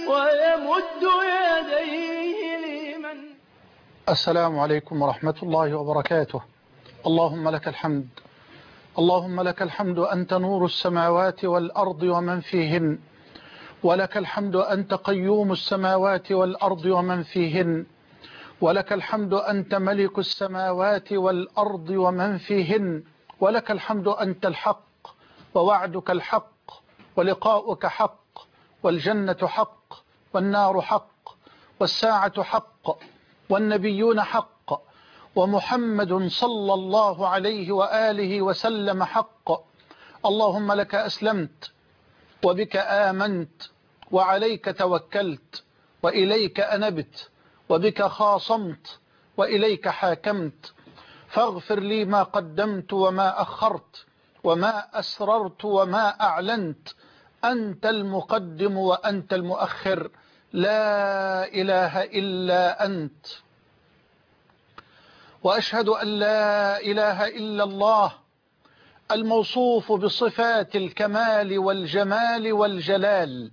ويمد يديه لمن. السلام عليكم ورحمة الله وبركاته. اللهم لك الحمد، اللهم لك الحمد، أنت نور السماوات والأرض ومن فيهن، ولك الحمد أنت قيوم السماوات والأرض ومن فيهن، ولك الحمد أنت ملك السماوات والأرض ومن فيهن، ولك الحمد أنت الحق ووعدك الحق ولقاؤك حق والجنة حق والنار حق والساعة حق والنبيون حق ومحمد صلى الله عليه وآله وسلم حق. اللهم لك أسلمت وبك آمنت وعليك توكلت وإليك أنبت وبك خاصمت وإليك حاكمت، فاغفر لي ما قدمت وما أخرت وما أسررت وما أعلنت، أنت المقدم وأنت المؤخر، لا إله إلا أنت. وأشهد أن لا إله إلا الله الموصوف بصفات الكمال والجمال والجلال،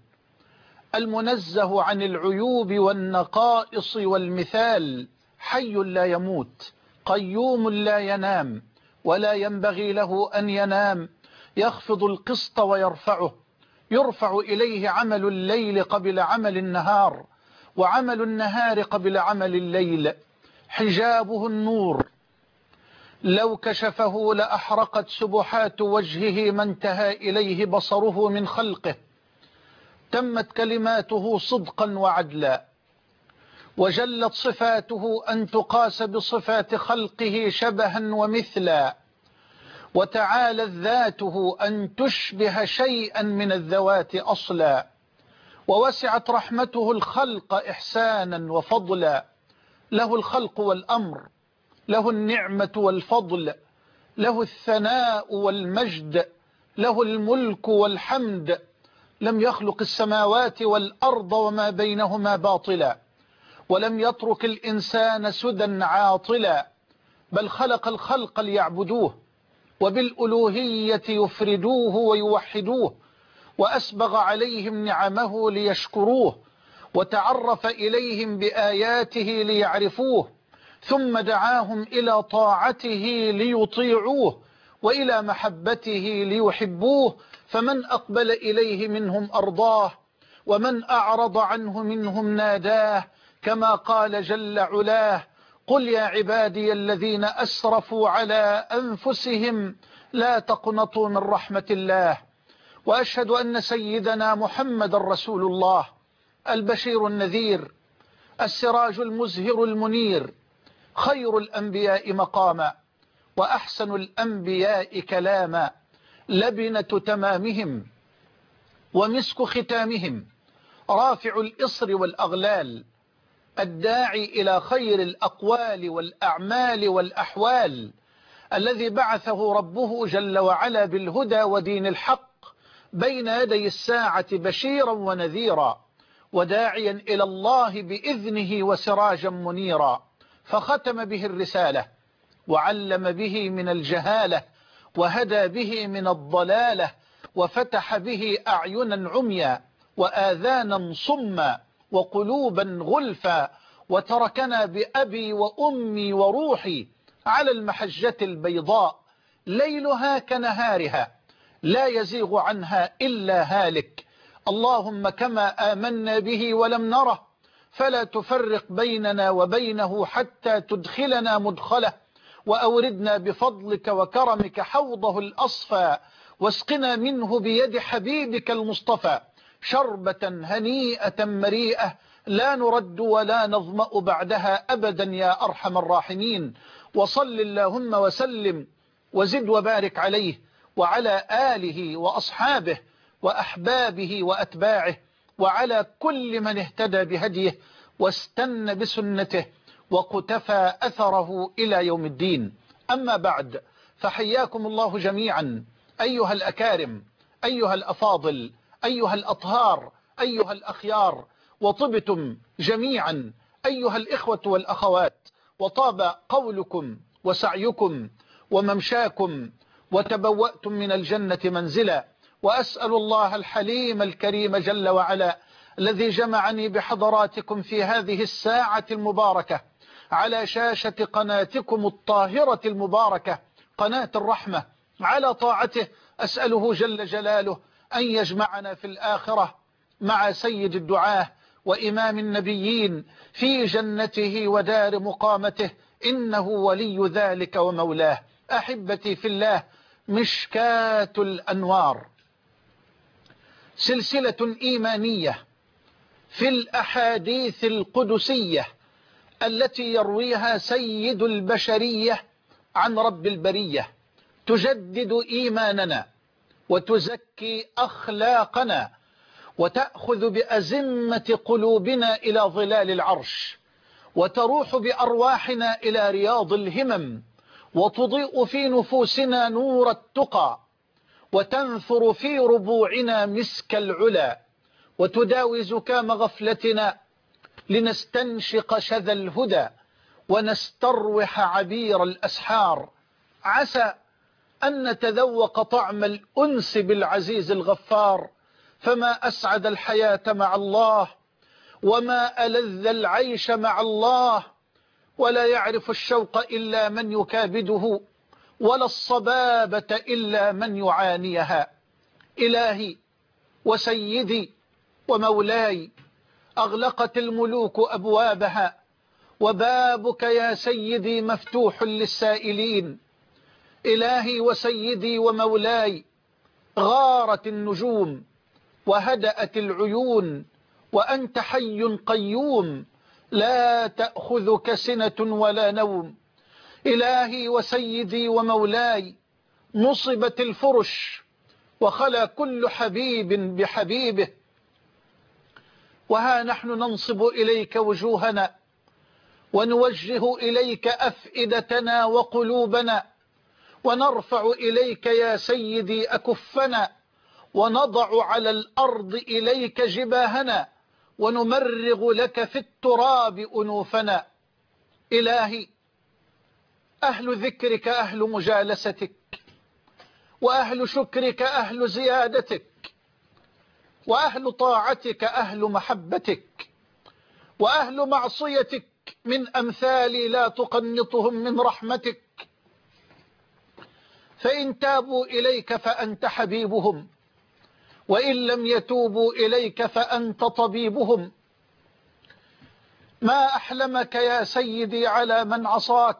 المنزه عن العيوب والنقائص والمثال، حي لا يموت، قيوم لا ينام ولا ينبغي له أن ينام، يخفض القسط ويرفعه، يرفع إليه عمل الليل قبل عمل النهار وعمل النهار قبل عمل الليل، حجابه النور، لو كشفه لأحرقت سبحات وجهه ما انتهى إليه بصره من خلقه، تمت كلماته صدقا وعدلا، وجلت صفاته أن تقاس بصفات خلقه شبها ومثلا، وتعالت ذاته أن تشبه شيئا من الذوات أصلا، ووسعت رحمته الخلق إحسانا وفضلا، له الخلق والأمر، له النعمة والفضل، له الثناء والمجد، له الملك والحمد، لم يخلق السماوات والأرض وما بينهما باطلا، ولم يترك الإنسان سدى عاطلا، بل خلق الخلق ليعبدوه وبالألوهية يفردوه ويوحدوه، وأسبغ عليهم نعمه ليشكروه، وتعرف إليهم بآياته ليعرفوه، ثم دعاهم إلى طاعته ليطيعوه وإلى محبته ليحبوه، فمن أقبل إليه منهم أرضاه ومن أعرض عنه منهم ناداه، كما قال جل علاه: قل يا عبادي الذين أسرفوا على أنفسهم لا تقنطوا من رحمة الله. وأشهد أن سيدنا محمد رسول الله، البشير النذير، السراج المزهر المنير، خير الأنبياء مقاما وأحسن الأنبياء كلاما، لبنة تمامهم ومسك ختامهم، رافع الإصر والأغلال، الداعي إلى خير الأقوال والأعمال والأحوال، الذي بعثه ربه جل وعلا بالهدى ودين الحق بين يدي الساعة بشيرا ونذيرا، وداعيا إلى الله بإذنه وسراجا منيرا، فختم به الرسالة وعلم به من الجهالة وهدى به من الضلالة، وفتح به أعينا عميا وآذانا صما وقلوبا غلفا، وتركنا بأبي وأمي وروحي على المحجة البيضاء، ليلها كنهارها لا يزيغ عنها إلا هالك. اللهم كما آمنا به ولم نره فلا تفرق بيننا وبينه حتى تدخلنا مدخله، وأوردنا بفضلك وكرمك حوضه الأصفى، واسقنا منه بيد حبيبك المصطفى شربة هنيئة مريئة لا نرد ولا نظمأ بعدها أبدا يا أرحم الراحمين. وصل اللهم وسلم وزد وبارك عليه وعلى آله وأصحابه وأحبابه وأتباعه وعلى كل من اهتدى بهديه واستنى بسنته وقتفى أثره إلى يوم الدين. أما بعد، فحياكم الله جميعا أيها الأكارم، أيها الأفاضل، أيها الأطهار، أيها الأخيار، وطبتم جميعا أيها الإخوة والأخوات، وطاب قولكم وسعيكم وممشاكم، وتبوأتم من الجنة منزلا. وأسأل الله الحليم الكريم جل وعلا الذي جمعني بحضراتكم في هذه الساعة المباركة على شاشة قناتكم الطاهرة المباركة قناة الرحمة على طاعته. أسأله جل جلاله أن يجمعنا في الآخرة مع سيد الدعاة وإمام النبيين في جنته ودار مقامته، إنه ولي ذلك ومولاه. أحبتي في الله، مشكاة الأنوار سلسلة إيمانية في الأحاديث القدسية التي يرويها سيد البشرية عن رب البرية، تجدد إيماننا وتزكي أخلاقنا وتأخذ بأزمة قلوبنا إلى ظلال العرش، وتروح بأرواحنا إلى رياض الهمم، وتضيء في نفوسنا نور التقى، وتنثر في ربوعنا مسك العلا، وتداوي زكام غفلتنا لنستنشق شذا الهدى ونستروح عبير الأسحار. عسى أن نتذوق طعم الأنس بالعزيز الغفار، فما أسعد الحياة مع الله وما ألذ العيش مع الله، ولا يعرف الشوق إلا من يكابده، ولا الصبابة إلا من يعانيها. إلهي وسيدي ومولاي، أغلقت الملوك أبوابها، وبابك يا سيدي مفتوح للسائلين. إلهي وسيدي ومولاي، غارت النجوم وهدأت العيون، وأنت حي قيوم لا تأخذك سنة ولا نوم. إلهي وسيدي ومولاي، نصبت الفرش وخلا كل حبيب بحبيبه، وها نحن ننصب إليك وجوهنا ونوجه إليك أفئدتنا وقلوبنا، ونرفع إليك يا سيدي أكفنا، ونضع على الأرض إليك جباهنا، ونمرغ لك في التراب أنوفنا. إلهي، أهل ذكرك أهل مجالستك، وأهل شكرك أهل زيادتك، وأهل طاعتك أهل محبتك، وأهل معصيتك من أمثالي لا تقنطهم من رحمتك. فإن تابوا إليك فأنت حبيبهم، وإن لم يتوبوا إليك فأنت طبيبهم. ما أحلمك يا سيدي على من عصاك،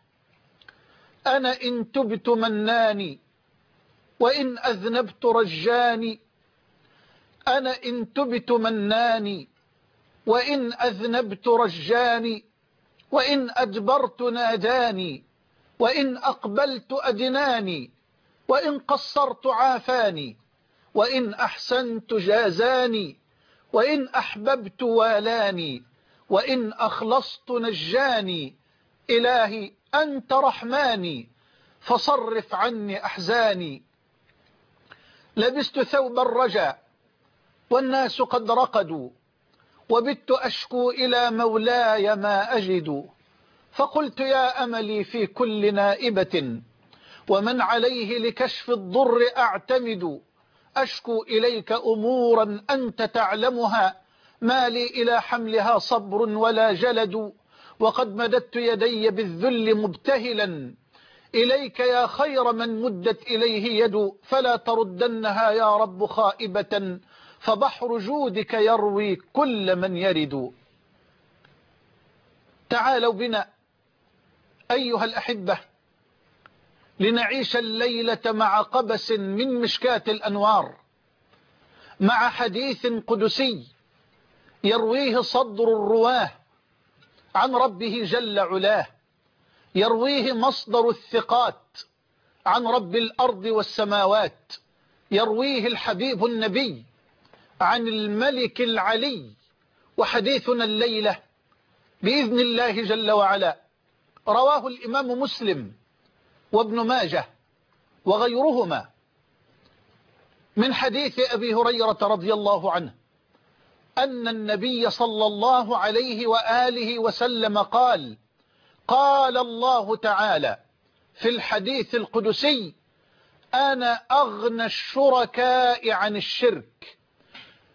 أنا إن تبت مناني، وإن أذنبت رجاني. أنا إن تبت مناني، وإن أذنبت رجاني، وإن أدبرت ناداني، وإن أقبلت أدناني، وإن قصرت عافاني، وإن أحسنت جازاني، وإن أحببت والاني، وإن أخلصت نجاني. إلهي أنت رحماني، فصرف عني أحزاني. لبست ثوب الرجاء والناس قد رقدوا، وبت أشكو إلى مولاي ما أجد، فقلت يا أملي في كل نائبة، ومن عليه لكشف الضر أعتمد. أشكو إليك أمورا أنت تعلمها، ما لي إلى حملها صبر ولا جلد، وقد مددت يدي بالذل مبتهلا إليك يا خير من مدت إليه يد، فلا تردنها يا رب خائبة، فبحر جودك يروي كل من يرد. تعالوا بنا أيها الأحبة لنعيش الليلة مع قبس من مشكاة الأنوار، مع حديث قدسي يرويه صدر الرواه عن ربه جل علاه، يرويه مصدر الثقات عن رب الأرض والسماوات، يرويه الحبيب النبي عن الملك العلي. وحديثنا الليلة بإذن الله جل وعلا رواه الإمام مسلم وابن ماجه وغيرهما من حديث أبي هريرة رضي الله عنه أن النبي صلى الله عليه وآله وسلم قال: قال الله تعالى في الحديث القدسي: أنا أغنى الشركاء عن الشرك.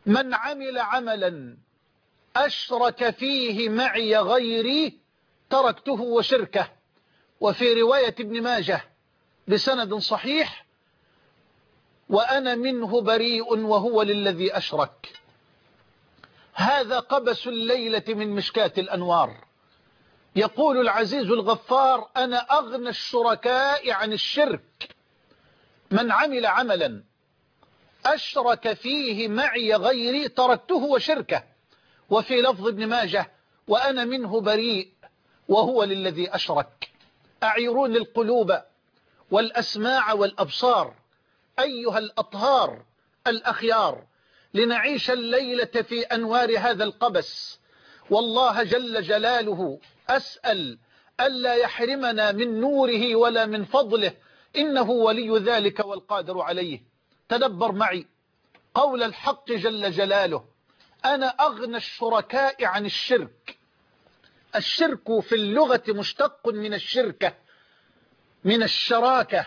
من عمل عملا أشرك فيه معي غيري تركته وشركه. وفي رواية ابن ماجه بسند صحيح: وأنا منه بريء وهو للذي أشرك. هذا قبس الليلة من مشكاة الأنوار. يقول العزيز الغفار: أنا أغنى الشركاء عن الشرك. من عمل عملا أشرك فيه معي غيري تركته وشركه. وفي لفظ ابن ماجه: وأنا منه بريء وهو للذي أشرك. أعيرون القلوب والأسماع والأبصار أيها الأطهار الأخيار، لنعيش الليلة في أنوار هذا القبس. والله جل جلاله أسأل ألا يحرمنا من نوره ولا من فضله، إنه ولي ذلك والقادر عليه. تدبر معي قول الحق جل جلاله: أنا أغنى الشركاء عن الشرك. الشرك في اللغة مشتق من الشركة، من الشراكة.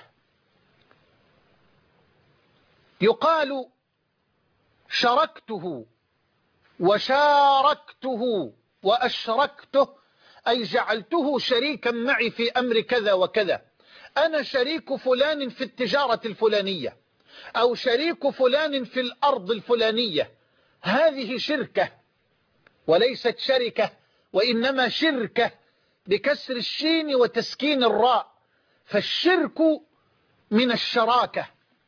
يقال شركته وشاركته وأشركته، أي جعلته شريكا معي في أمر كذا وكذا. أنا شريك فلان في التجارة الفلانية، أو شريك فلان في الأرض الفلانية. هذه شركة وليست شركة، وإنما شركة بكسر الشين وتسكين الراء. فالشرك من الشراكة.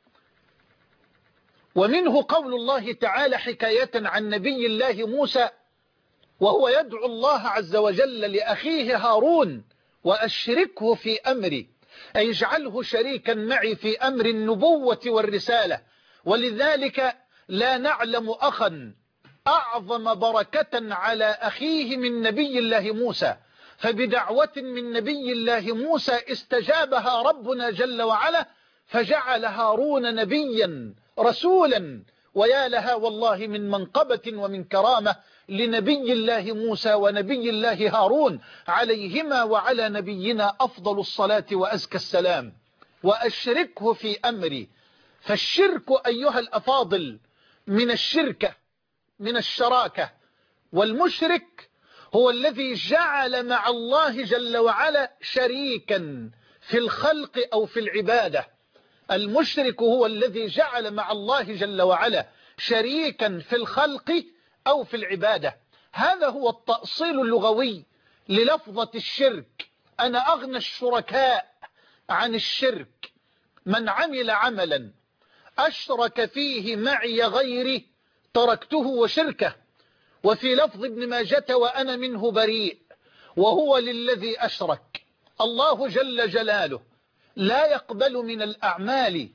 ومنه قول الله تعالى حكاية عن نبي الله موسى وهو يدعو الله عز وجل لأخيه هارون: وأشركه في أمري، أي اجعله شريكا معي في أمر النبوة والرسالة. ولذلك لا نعلم أخا أعظم بركة على أخيه من نبي الله موسى. فبدعوة من نبي الله موسى استجابها ربنا جل وعلا، فجعل هارون نبيا رسولا. ويا لها والله من منقبة ومن كرامة لنبي الله موسى ونبي الله هارون، عليهما وعلى نبينا أفضل الصلاة وأزكى السلام. وأشركه في أمري. فالشرك أيها الأفاضل من الشركة، من الشراكة. والمشرك هو الذي جعل مع الله جل وعلا شريكا في الخلق أو في العبادة. المشرك هو الذي جعل مع الله جل وعلا شريكا في الخلق أو في العبادة. هذا هو التأصيل اللغوي للفظة الشرك. أنا أغنى الشركاء عن الشرك. من عمل عملا أشرك فيه معي غيري تركته وشركه. وفي لفظ ابن ماجة: وأنا منه بريء وهو للذي أشرك. الله جل جلاله لا يقبل من الأعمال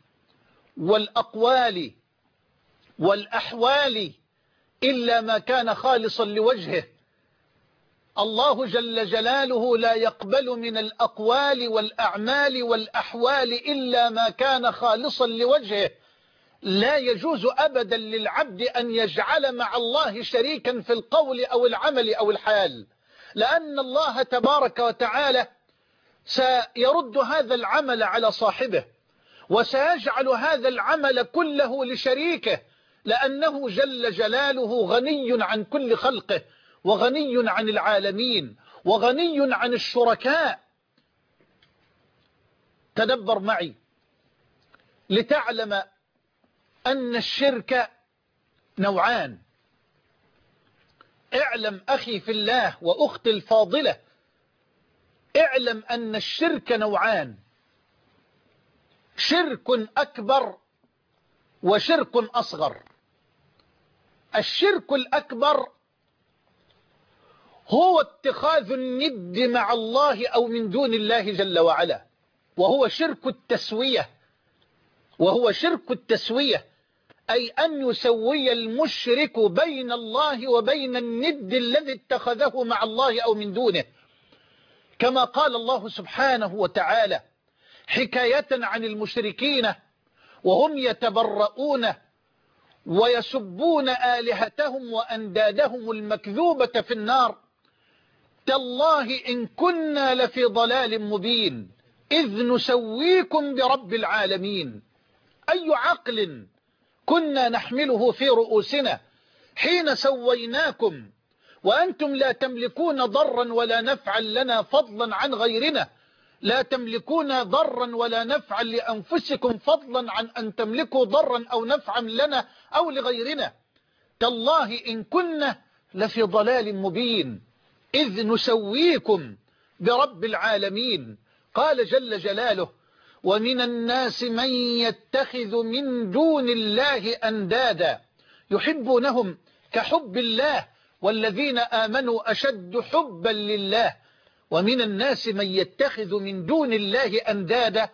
والأقوال والأحوال إلا ما كان خالصا لوجهه. الله جل جلاله لا يقبل من الأقوال والأعمال والأحوال إلا ما كان خالصا لوجهه. لا يجوز أبدا للعبد أن يجعل مع الله شريكا في القول أو العمل أو الحال، لأن الله تبارك وتعالى سيرد هذا العمل على صاحبه، وسيجعل هذا العمل كله لشريكه، لأنه جل جلاله غني عن كل خلقه، وغني عن العالمين، وغني عن الشركاء. تدبر معي لتعلم أن الشرك نوعان. اعلم أخي في الله وأختي الفاضلة، اعلم أن الشرك نوعان: شرك أكبر وشرك أصغر. الشرك الأكبر هو اتخاذ الند مع الله أو من دون الله جل وعلا، وهو شرك التسوية. أي أن يسوي المشرك بين الله وبين الند الذي اتخذه مع الله أو من دونه، كما قال الله سبحانه وتعالى حكاية عن المشركين وهم يتبرؤون ويسبون آلهتهم وأندادهم المكذوبة في النار: تالله إن كنا لفي ضلال مبين إذ نسويكم برب العالمين. أي عقل كنا نحمله في رؤوسنا حين سويناكم وأنتم لا تملكون ضرا ولا نفعا لنا فضلا عن غيرنا، لا تملكون ضرا ولا نفعا لأنفسكم فضلا عن أن تملكوا ضرا أو نفعا لنا أو لغيرنا، تالله إن كنا لفي ضلال مبين إذ نسويكم برب العالمين. قال جل جلاله: ومن الناس من يتخذ من دون الله أندادا يحبونهم كحب الله والذين آمنوا أشد حبا لله. ومن الناس من يتخذ من دون الله أندادا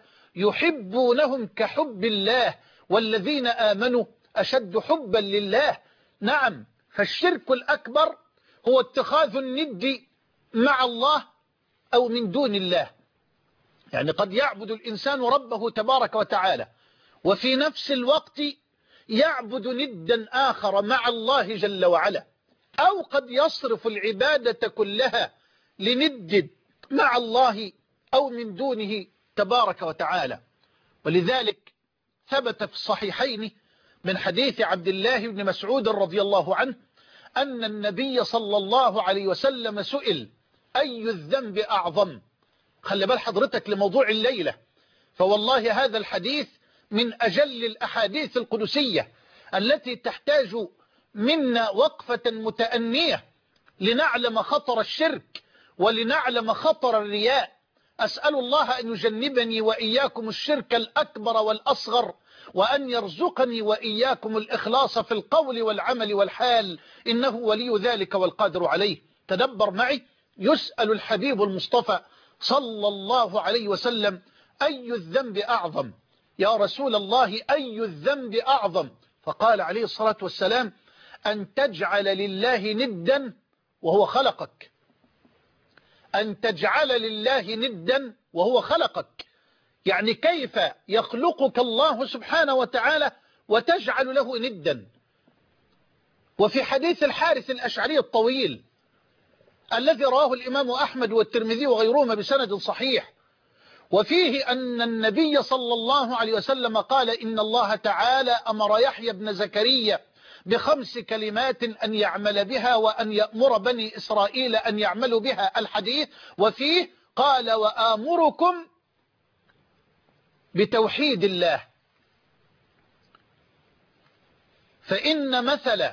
يحبونهم كحب الله والذين آمنوا أشد حبا لله. نعم، فالشرك الأكبر هو اتخاذ الند مع الله أو من دون الله. يعني قد يعبد الإنسان ربه تبارك وتعالى وفي نفس الوقت يعبد ندا آخر مع الله جل وعلا، أو قد يصرف العبادة كلها لند مع الله أو من دونه تبارك وتعالى. ولذلك ثبت في الصحيحين من حديث عبد الله بن مسعود رضي الله عنه أن النبي صلى الله عليه وسلم سئل: أي الذنب أعظم؟ خلي بال حضرتك لموضوع الليلة، فوالله هذا الحديث من أجل الأحاديث القدسية التي تحتاج منا وقفة متأنية لنعلم خطر الشرك ولنعلم خطر الرياء. أسأل الله أن يجنبني وإياكم الشرك الأكبر والأصغر، وأن يرزقني وإياكم الإخلاص في القول والعمل والحال، إنه ولي ذلك والقادر عليه. تدبر معي، يسأل الحبيب المصطفى صلى الله عليه وسلم: أي الذنب أعظم؟ يا رسول الله أي الذنب أعظم؟ فقال عليه الصلاة والسلام: أن تجعل لله ندا وهو خلقك. أن تجعل لله ندا وهو خلقك، يعني كيف يخلقك الله سبحانه وتعالى وتجعل له ندا؟ وفي حديث الحارث الأشعري الطويل الذي رواه الإمام أحمد والترمذي وغيرهما بسند صحيح، وفيه أن النبي صلى الله عليه وسلم قال: إن الله تعالى أمر يحيى بن زكريا ب5 كلمات أن يعمل بها وأن يأمر بني إسرائيل أن يعملوا بها. الحديث وفيه قال: وآمركم بتوحيد الله، فإن مثل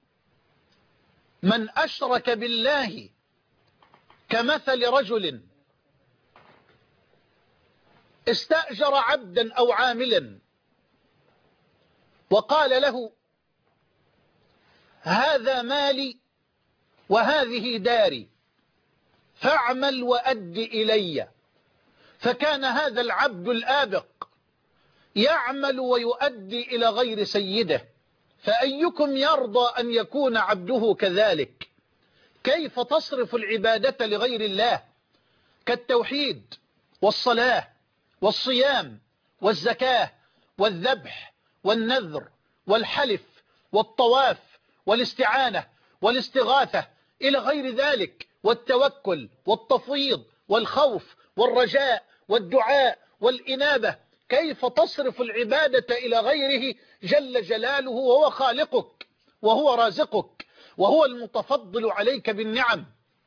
من أشرك بالله كمثل رجل استأجر عبدا أو عاملا وقال له: هذا مالي وهذه داري فاعمل وأد إلي. فكان هذا العبد الآبق يعمل ويؤدي إلى غير سيده، فأيكم يرضى أن يكون عبده كذلك؟ كيف تصرف العبادة لغير الله كالتوحيد والصلاة والصيام والزكاة والذبح والنذر والحلف والطواف والاستعانة والاستغاثة إلى غير ذلك، والتوكل والتفويض والخوف والرجاء والدعاء والإنابة؟ كيف تصرف العبادة إلى غيره جل جلاله وهو خالقك وهو رازقك وهو المتفضل عليك بالنعم؟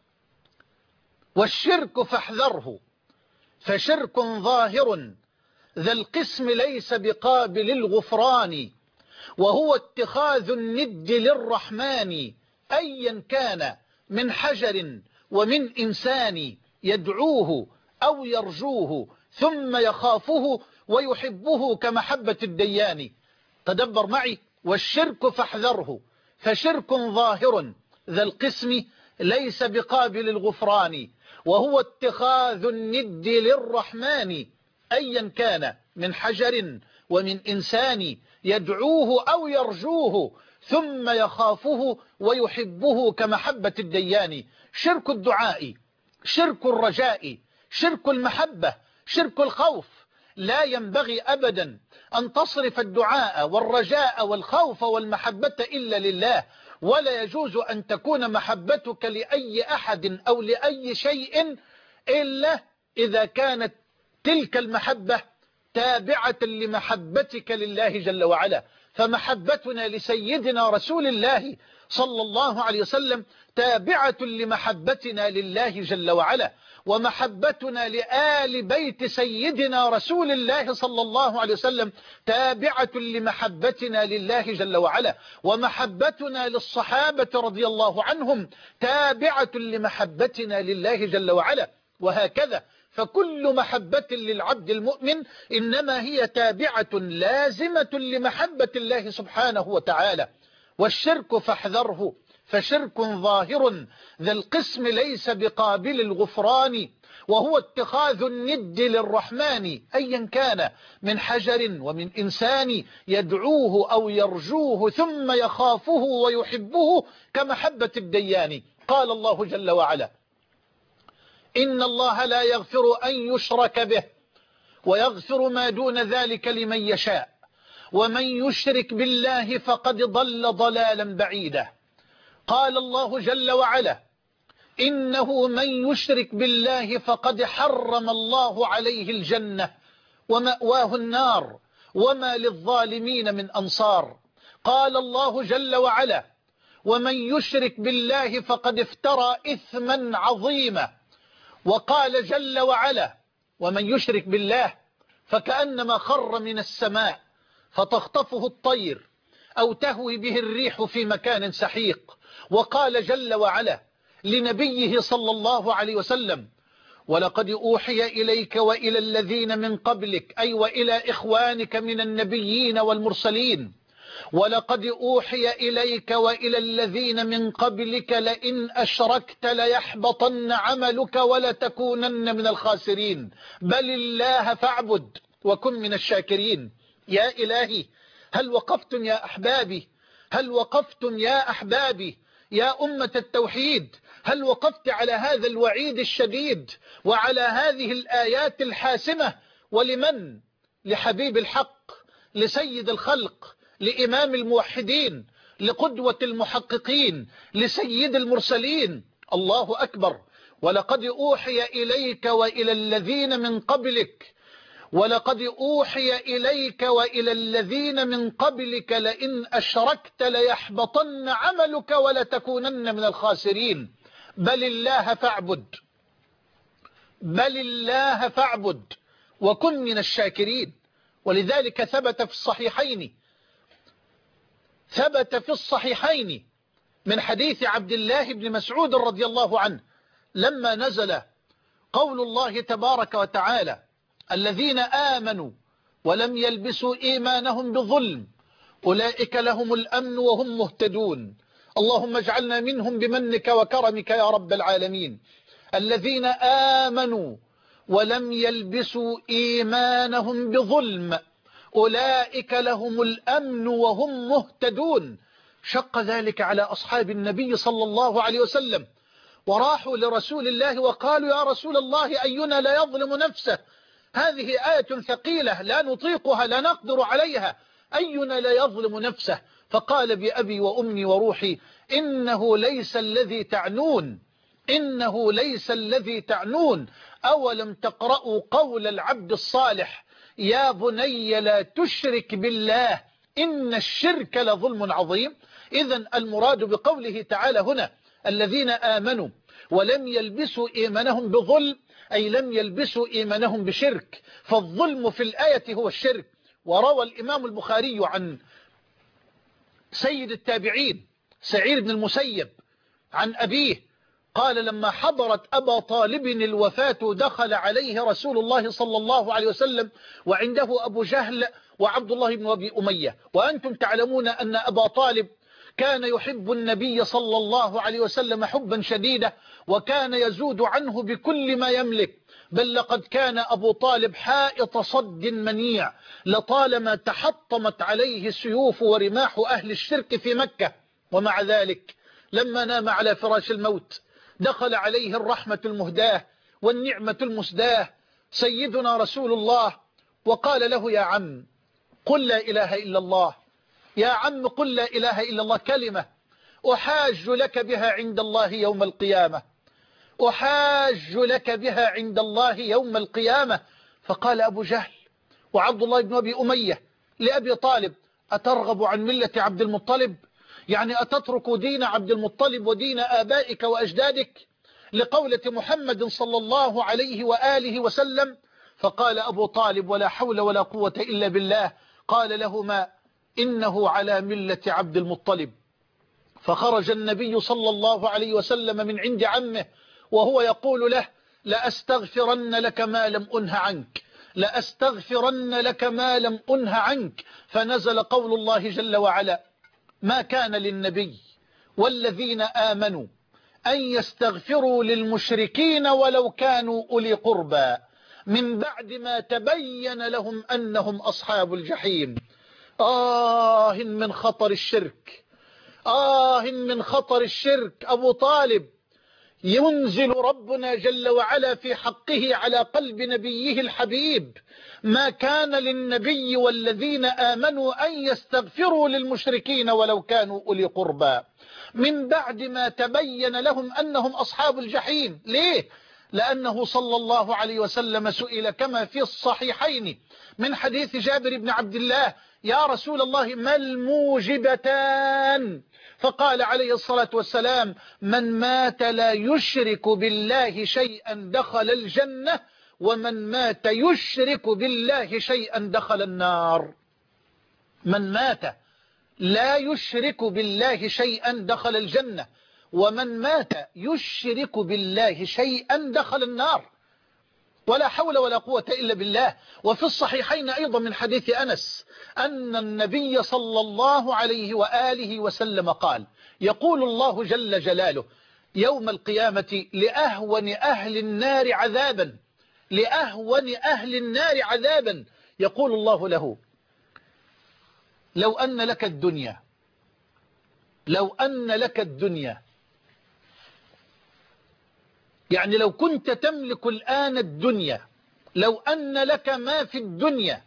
والشرك فاحذره، فشرك ظاهر ذا القسم ليس بقابل الغفران، وهو اتخاذ الند للرحمن أيا كان من حجر ومن إنسان، يدعوه أو يرجوه ثم يخافه ويحبه كمحبة الديان. تدبر معي، والشرك فاحذره، فشرك ظاهر ذا القسم ليس بقابل الغفران، وهو اتخاذ الند للرحمن أيا كان من حجر ومن إنسان، يدعوه أو يرجوه ثم يخافه ويحبه كمحبة الديان. شرك الدعاء، شرك الرجاء، شرك المحبة، شرك الخوف. لا ينبغي أبدا أن تصرف الدعاء والرجاء والخوف والمحبة إلا لله، ولا يجوز أن تكون محبتك لأي أحد أو لأي شيء إلا إذا كانت تلك المحبة تابعة لمحبتك لله جل وعلا. فمحبتنا لسيدنا رسول الله صلى الله عليه وسلم تابعة لمحبتنا لله جل وعلا، ومحبتنا لآل بيت سيدنا رسول الله صلى الله عليه وسلم تابعة لمحبتنا لله جل وعلا، ومحبتنا للصحابة رضي الله عنهم تابعة لمحبتنا لله جل وعلا، وهكذا. فكل محبة للعبد المؤمن إنما هي تابعة لازمة لمحبة الله سبحانه وتعالى. والشرك فاحذره، فشرك ظاهر ذا القسم ليس بقابل الغفران، وهو اتخاذ الند للرحمن أيا كان من حجر ومن إنسان يدعوه أو يرجوه ثم يخافه ويحبه كمحبة الديان. قال الله جل وعلا: إن الله لا يغفر أن يشرك به ويغفر ما دون ذلك لمن يشاء ومن يشرك بالله فقد ضل ضلالا بعيدا. قال الله جل وعلا: إنه من يشرك بالله فقد حرم الله عليه الجنة ومأواه النار وما للظالمين من أنصار. قال الله جل وعلا: ومن يشرك بالله فقد افترى إثما عظيما. وقال جل وعلا: ومن يشرك بالله فكأنما خر من السماء فتخطفه الطير أو تهوي به الريح في مكان سحيق. وقال جل وعلا لنبيه صلى الله عليه وسلم: ولقد أوحي إليك وإلى الذين من قبلك، أي وإلى إخوانك من النبيين والمرسلين، ولقد أوحي إليك وإلى الذين من قبلك لئن أشركت ليحبطن عملك ولتكونن من الخاسرين بل الله فاعبد وكن من الشاكرين. يا إلهي، هل وقفتم يا أحبابي؟ هل وقفتم يا أحبابي يا أمة التوحيد؟ هل وقفت على هذا الوعيد الشديد وعلى هذه الآيات الحاسمة؟ ولمن؟ لحبيب الحق، لسيد الخلق، لإمام الموحدين، لقدوة المحققين، لسيد المرسلين. الله أكبر. ولقد أوحي إليك وإلى الذين من قبلك، ولقد أوحي إليك وإلى الذين من قبلك لئن أشركت ليحبطن عملك ولتكونن من الخاسرين بل الله فاعبد، بل الله فاعبد وكن من الشاكرين. ولذلك ثبت في الصحيحين من حديث عبد الله بن مسعود رضي الله عنه لما نزل قول الله تبارك وتعالى: الذين آمنوا ولم يلبسوا إيمانهم بظلم أولئك لهم الأمن وهم مهتدون. اللهم اجعلنا منهم بمنك وكرمك يا رب العالمين. الذين آمنوا ولم يلبسوا إيمانهم بظلم أولئك لهم الأمن وهم مهتدون. شق ذلك على أصحاب النبي صلى الله عليه وسلم، وراحوا لرسول الله وقالوا: يا رسول الله، أينا لا يظلم نفسه؟ هذه آية ثقيلة لا نطيقها، لا نقدر عليها، أينا لا يظلم نفسه؟ فقال: بأبي وأمي وروحي إنه ليس الذي تعنون، إنه ليس الذي تعنون. أولم تقرأوا قول العبد الصالح: يا بني لا تشرك بالله إن الشرك لظلم عظيم. إذن المراد بقوله تعالى هنا: الذين آمنوا ولم يلبسوا إيمانهم بظلم، أي لم يلبسوا إيمانهم بشرك، فالظلم في الآية هو الشرك. وروى الإمام البخاري عن سيد التابعين سعيد بن المسيب عن أبيه قال: لما حضرت أبا طالب الوفاة دخل عليه رسول الله صلى الله عليه وسلم وعنده أبو جهل وعبد الله بن أبي أمية. وأنتم تعلمون أن أبا طالب كان يحب النبي صلى الله عليه وسلم حبا شديدا، وكان يزود عنه بكل ما يملك، بل لقد كان أبو طالب حائط صد منيع، لطالما تحطمت عليه سيوف ورماح أهل الشرك في مكة. ومع ذلك لما نام على فراش الموت دخل عليه الرحمة المهداة والنعمة المسداة سيدنا رسول الله، وقال له: يا عم قل لا إله إلا الله، يا عم قل لا إله إلا الله، كلمة أحاج لك بها عند الله يوم القيامة، أحاج لك بها عند الله يوم القيامة. فقال أبو جهل وعبد الله بن أبي أمية لأبي طالب: أترغب عن ملة عبد المطلب؟ يعني أتترك دين عبد المطلب ودين آبائك وأجدادك لقولة محمد صلى الله عليه وآله وسلم؟ فقال أبو طالب ولا حول ولا قوة إلا بالله. قال لهما إنه على ملة عبد المطلب. فخرج النبي صلى الله عليه وسلم من عند عمه وهو يقول له لأستغفرن لك ما لم أنه عنك، لأستغفرن لك ما لم أنه عنك. فنزل قول الله جل وعلا ما كان للنبي والذين آمنوا أن يستغفروا للمشركين ولو كانوا أولي قربى من بعد ما تبين لهم أنهم أصحاب الجحيم. من خطر الشرك، من خطر الشرك. أبو طالب ينزل ربنا جل وعلا في حقه على قلب نبيه الحبيب ما كان للنبي والذين آمنوا أن يستغفروا للمشركين ولو كانوا أولي قربى من بعد ما تبين لهم أنهم أصحاب الجحيم. ليه؟ لأنه صلى الله عليه وسلم سئل كما في الصحيحين من حديث جابر بن عبد الله يا رسول الله ما الموجبتان؟ فقال عليه الصلاة والسلام من مات لا يشرك بالله شيئا دخل الجنة ومن مات يشرك بالله شيئا دخل النار. من مات لا يشرك بالله شيئا دخل الجنة ومن مات يشرك بالله شيئا دخل النار. ولا حول ولا قوة إلا بالله. وفي الصحيحين أيضا من حديث أنس أن النبي صلى الله عليه وآله وسلم قال يقول الله جل جلاله يوم القيامة لأهون أهل النار عذابا، لأهون أهل النار عذابا يقول الله له لو أن لك الدنيا، لو أن لك الدنيا، يعني لو كنت تملك الآن الدنيا، لو أن لك ما في الدنيا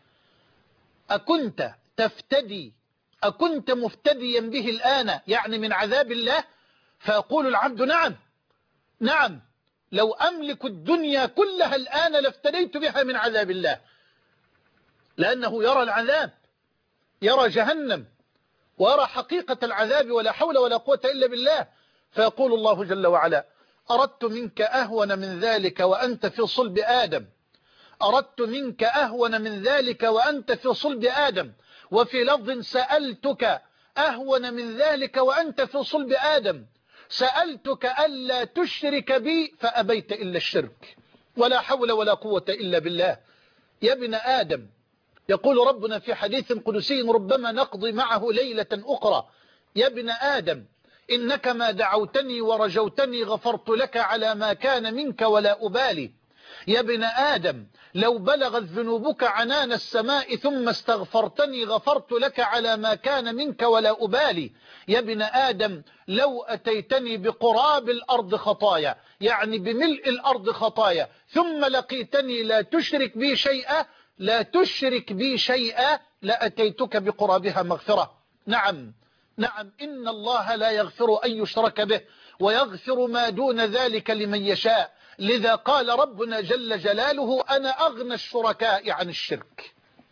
أكنت تفتدي، أكنت مفتديا به الآن يعني من عذاب الله؟ فيقول العبد نعم، نعم لو أملك الدنيا كلها الآن لافتديت بها من عذاب الله، لأنه يرى العذاب، يرى جهنم ويرى حقيقة العذاب ولا حول ولا قوة إلا بالله. فيقول الله جل وعلا أردت منك أهون من ذلك وأنت في صلب آدم، أردت منك أهون من ذلك وأنت في صلب آدم. وفي لفظ سألتك أهون من ذلك وأنت في صلب آدم، سألتك ألا تشرك بي فأبيت إلا الشرك. ولا حول ولا قوة إلا بالله. يا ابن آدم يقول ربنا في حديث قدسي ربما نقضي معه ليلة أخرى يا ابن آدم إنك ما دعوتني ورجوتني غفرت لك على ما كان منك ولا أبالي. يا ابن آدم لو بلغت ذنوبك عنان السماء ثم استغفرتني غفرت لك على ما كان منك ولا أبالي. يا ابن آدم لو أتيتني بقراب الأرض خطايا يعني بملء الأرض خطايا ثم لقيتني لا تشرك بي شيئا، لا تشرك بي شيئا لأتيتك بقرابها مغفرة. نعم نعم إن الله لا يغفر أن يشرك به ويغفر ما دون ذلك لمن يشاء. لذا قال ربنا جل جلاله أنا أغنى الشركاء عن الشرك،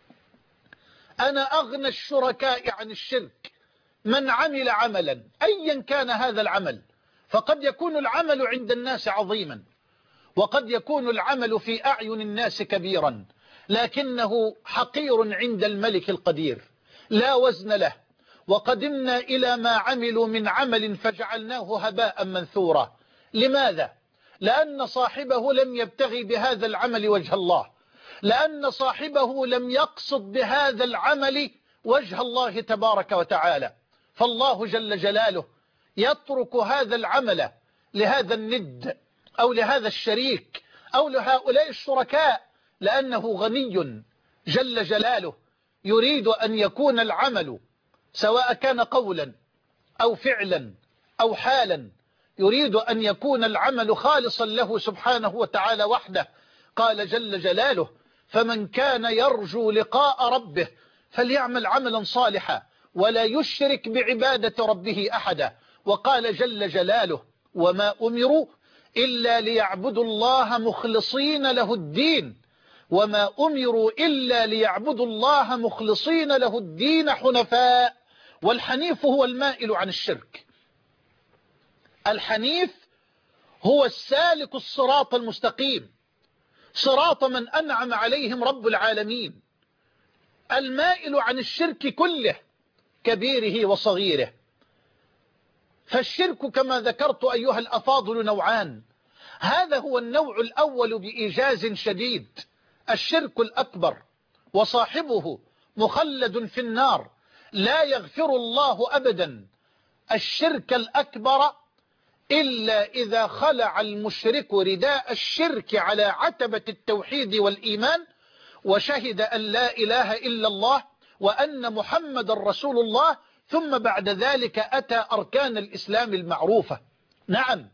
أنا أغنى الشركاء عن الشرك. من عمل عملا أيا كان هذا العمل، فقد يكون العمل عند الناس عظيما وقد يكون العمل في أعين الناس كبيرا، لكنه حقير عند الملك القدير لا وزن له. وقدمنا إلى ما عملوا من عمل فجعلناه هباء منثورا. لماذا؟ لأن صاحبه لم يبتغي بهذا العمل وجه الله، لأن صاحبه لم يقصد بهذا العمل وجه الله تبارك وتعالى. فالله جل جلاله يترك هذا العمل لهذا الند أو لهذا الشريك أو لهؤلاء الشركاء لأنه غني جل جلاله يريد أن يكون العمل سواء كان قولا أو فعلا أو حالا، يريد أن يكون العمل خالصا له سبحانه وتعالى وحده. قال جل جلاله فمن كان يرجو لقاء ربه فليعمل عملا صالحا ولا يشرك بعبادة ربه أحدا. وقال جل جلاله وما أمروا إلا ليعبدوا الله مخلصين له الدين، وما أمروا إلا ليعبدوا الله مخلصين له الدين حنفاء والحنيف هو المائل عن الشرك. الحنيف هو السالك الصراط المستقيم، صراط من أنعم عليهم رب العالمين، المائل عن الشرك كله كبيره وصغيره. فالشرك كما ذكرت أيها الأفاضل نوعان. هذا هو النوع الأول بإيجاز شديد، الشرك الأكبر، وصاحبه مخلد في النار لا يغفر الله أبدا الشرك الأكبر إلا إذا خلع المشرك رداء الشرك على عتبة التوحيد والإيمان، وشهد أن لا إله إلا الله وأن محمد رسول الله، ثم بعد ذلك أتى أركان الإسلام المعروفة. نعم،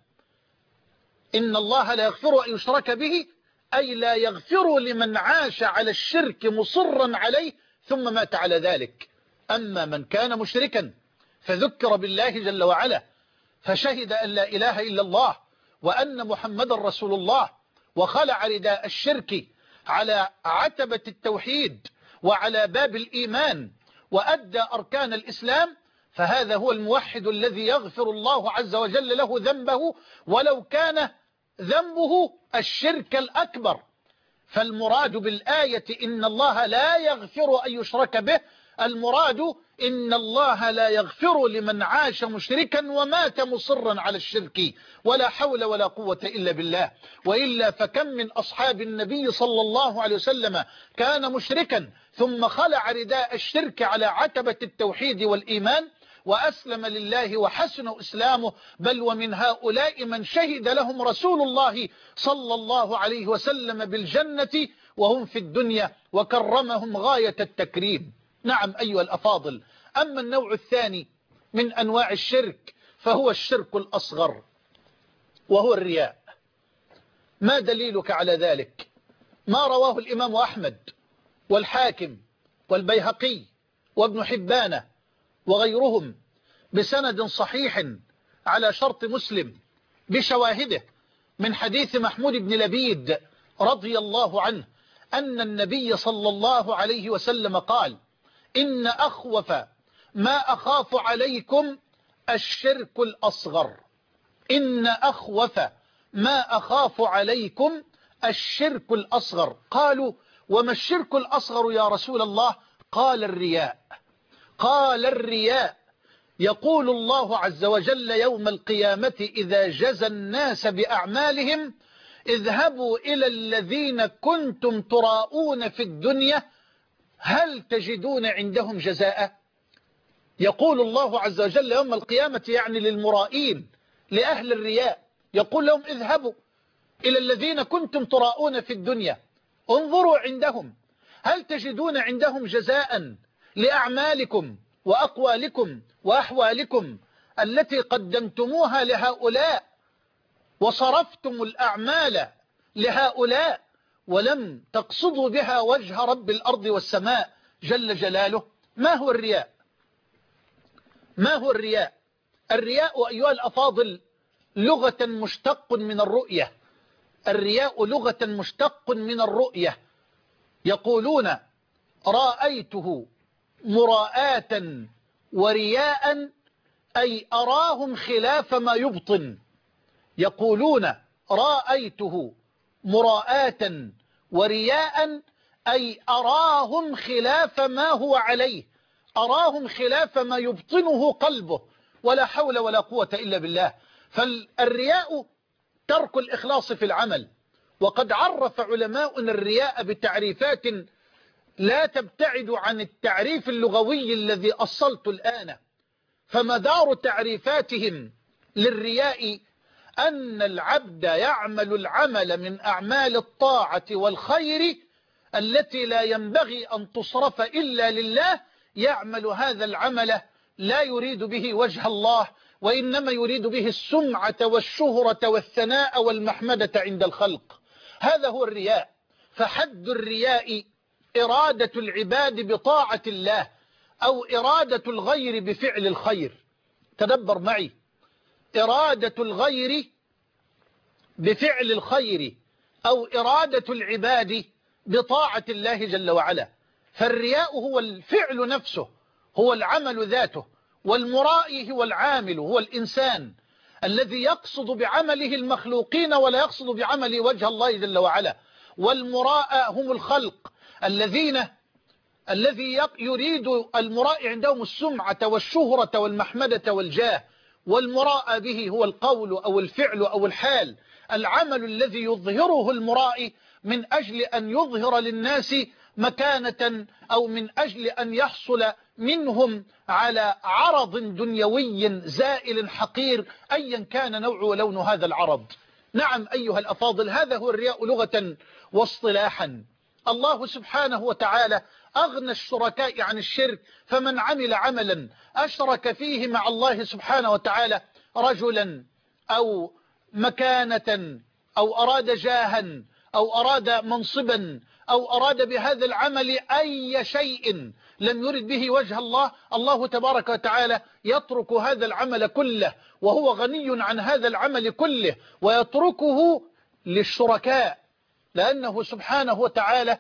إن الله لا يغفر أن يشرك به، أي لا يغفر لمن عاش على الشرك مصرا عليه ثم مات على ذلك. أما من كان مشركا فذكر بالله جل وعلا فشهد أن لا إله إلا الله وأن محمد رسول الله، وخلع رداء الشرك على عتبة التوحيد وعلى باب الإيمان وأدى أركان الإسلام، فهذا هو الموحد الذي يغفر الله عز وجل له ذنبه ولو كان ذنبه الشرك الأكبر. فالمراد بالآية إن الله لا يغفر أن يشرك به، المراد إن الله لا يغفر لمن عاش مشركا ومات مصرا على الشرك، ولا حول ولا قوة إلا بالله. وإلا فكم من أصحاب النبي صلى الله عليه وسلم كان مشركا ثم خلع رداء الشرك على عتبة التوحيد والإيمان وأسلم لله وحسن إسلامه، بل ومن هؤلاء من شهد لهم رسول الله صلى الله عليه وسلم بالجنة وهم في الدنيا وكرمهم غاية التكريم. نعم أيها الأفاضل. أما النوع الثاني من أنواع الشرك فهو الشرك الأصغر، وهو الرياء. ما دليلك على ذلك؟ ما رواه الإمام أحمد والحاكم والبيهقي وابن حبان وغيرهم بسند صحيح على شرط مسلم بشواهده من حديث محمود بن لبيد رضي الله عنه أن النبي صلى الله عليه وسلم قال: إن أخوف ما أخاف عليكم الشرك الأصغر. إن أخوف ما أخاف عليكم الشرك الأصغر. قالوا: وما الشرك الأصغر يا رسول الله؟ قال: الرياء. قال: الرياء. يقول الله عز وجل يوم القيامة إذا جزى الناس بأعمالهم: اذهبوا إلى الذين كنتم تراءون في الدنيا هل تجدون عندهم جزاء؟ يقول الله عز وجل يوم القيامة يعني للمرائين، لأهل الرياء، يقول لهم: اذهبوا إلى الذين كنتم تراءون في الدنيا، انظروا عندهم هل تجدون عندهم جزاء لأعمالكم وأقوالكم وأحوالكم التي قدمتموها لهؤلاء وصرفتم الأعمال لهؤلاء ولم تقصدوا بها وجه رب الأرض والسماء جل جلاله. ما هو الرياء؟ ما هو الرياء؟ الرياء أيها الأفاضل لغة مشتق من الرؤية. الرياء لغة مشتق من الرؤية. يقولون: رأيته مراءة ورياء، أي أراهم خلاف ما يبطن. يقولون: رأيته مراءة ورياء، أي أراهم خلاف ما هو عليه، أراهم خلاف ما يبطنه قلبه، ولا حول ولا قوة إلا بالله. فالرياء ترك الإخلاص في العمل، وقد عرف علماؤنا الرياء بتعريفات لا تبتعد عن التعريف اللغوي الذي أصلت الآن. فمدار تعريفاتهم للرياء أن العبد يعمل العمل من أعمال الطاعة والخير التي لا ينبغي أن تصرف إلا لله، يعمل هذا العمل لا يريد به وجه الله، وإنما يريد به السمعة والشهرة والثناء والمحمدة عند الخلق. هذا هو الرياء. فحد الرياء إرادة العباد بطاعة الله أو إرادة الغير بفعل الخير. تدبر معي: إرادة الغير بفعل الخير أو إرادة العباد بطاعة الله جل وعلا. فالرياء هو الفعل نفسه، هو العمل ذاته، والمرائي هو العامل، هو الإنسان الذي يقصد بعمله المخلوقين ولا يقصد بعمله وجه الله جل وعلا. والمراء هم الخلق الذي يريد المراء عندهم السمعة والشهرة والمحمدة والجاه، والمراء به هو القول أو الفعل أو الحال، العمل الذي يظهره المراء من أجل أن يظهر للناس مكانة أو من أجل أن يحصل منهم على عرض دنيوي زائل حقير أيا كان نوع ولون هذا العرض. نعم أيها الأفاضل، هذا هو الرياء لغة واصطلاحا. الله سبحانه وتعالى أغنى الشركاء عن الشرك، فمن عمل عملا أشرك فيه مع الله سبحانه وتعالى رجلا أو مكانة أو أراد جاها أو أراد منصبا أو أراد بهذا العمل أي شيء لم يرد به وجه الله، الله تبارك وتعالى يترك هذا العمل كله وهو غني عن هذا العمل كله ويتركه للشركاء، لأنه سبحانه وتعالى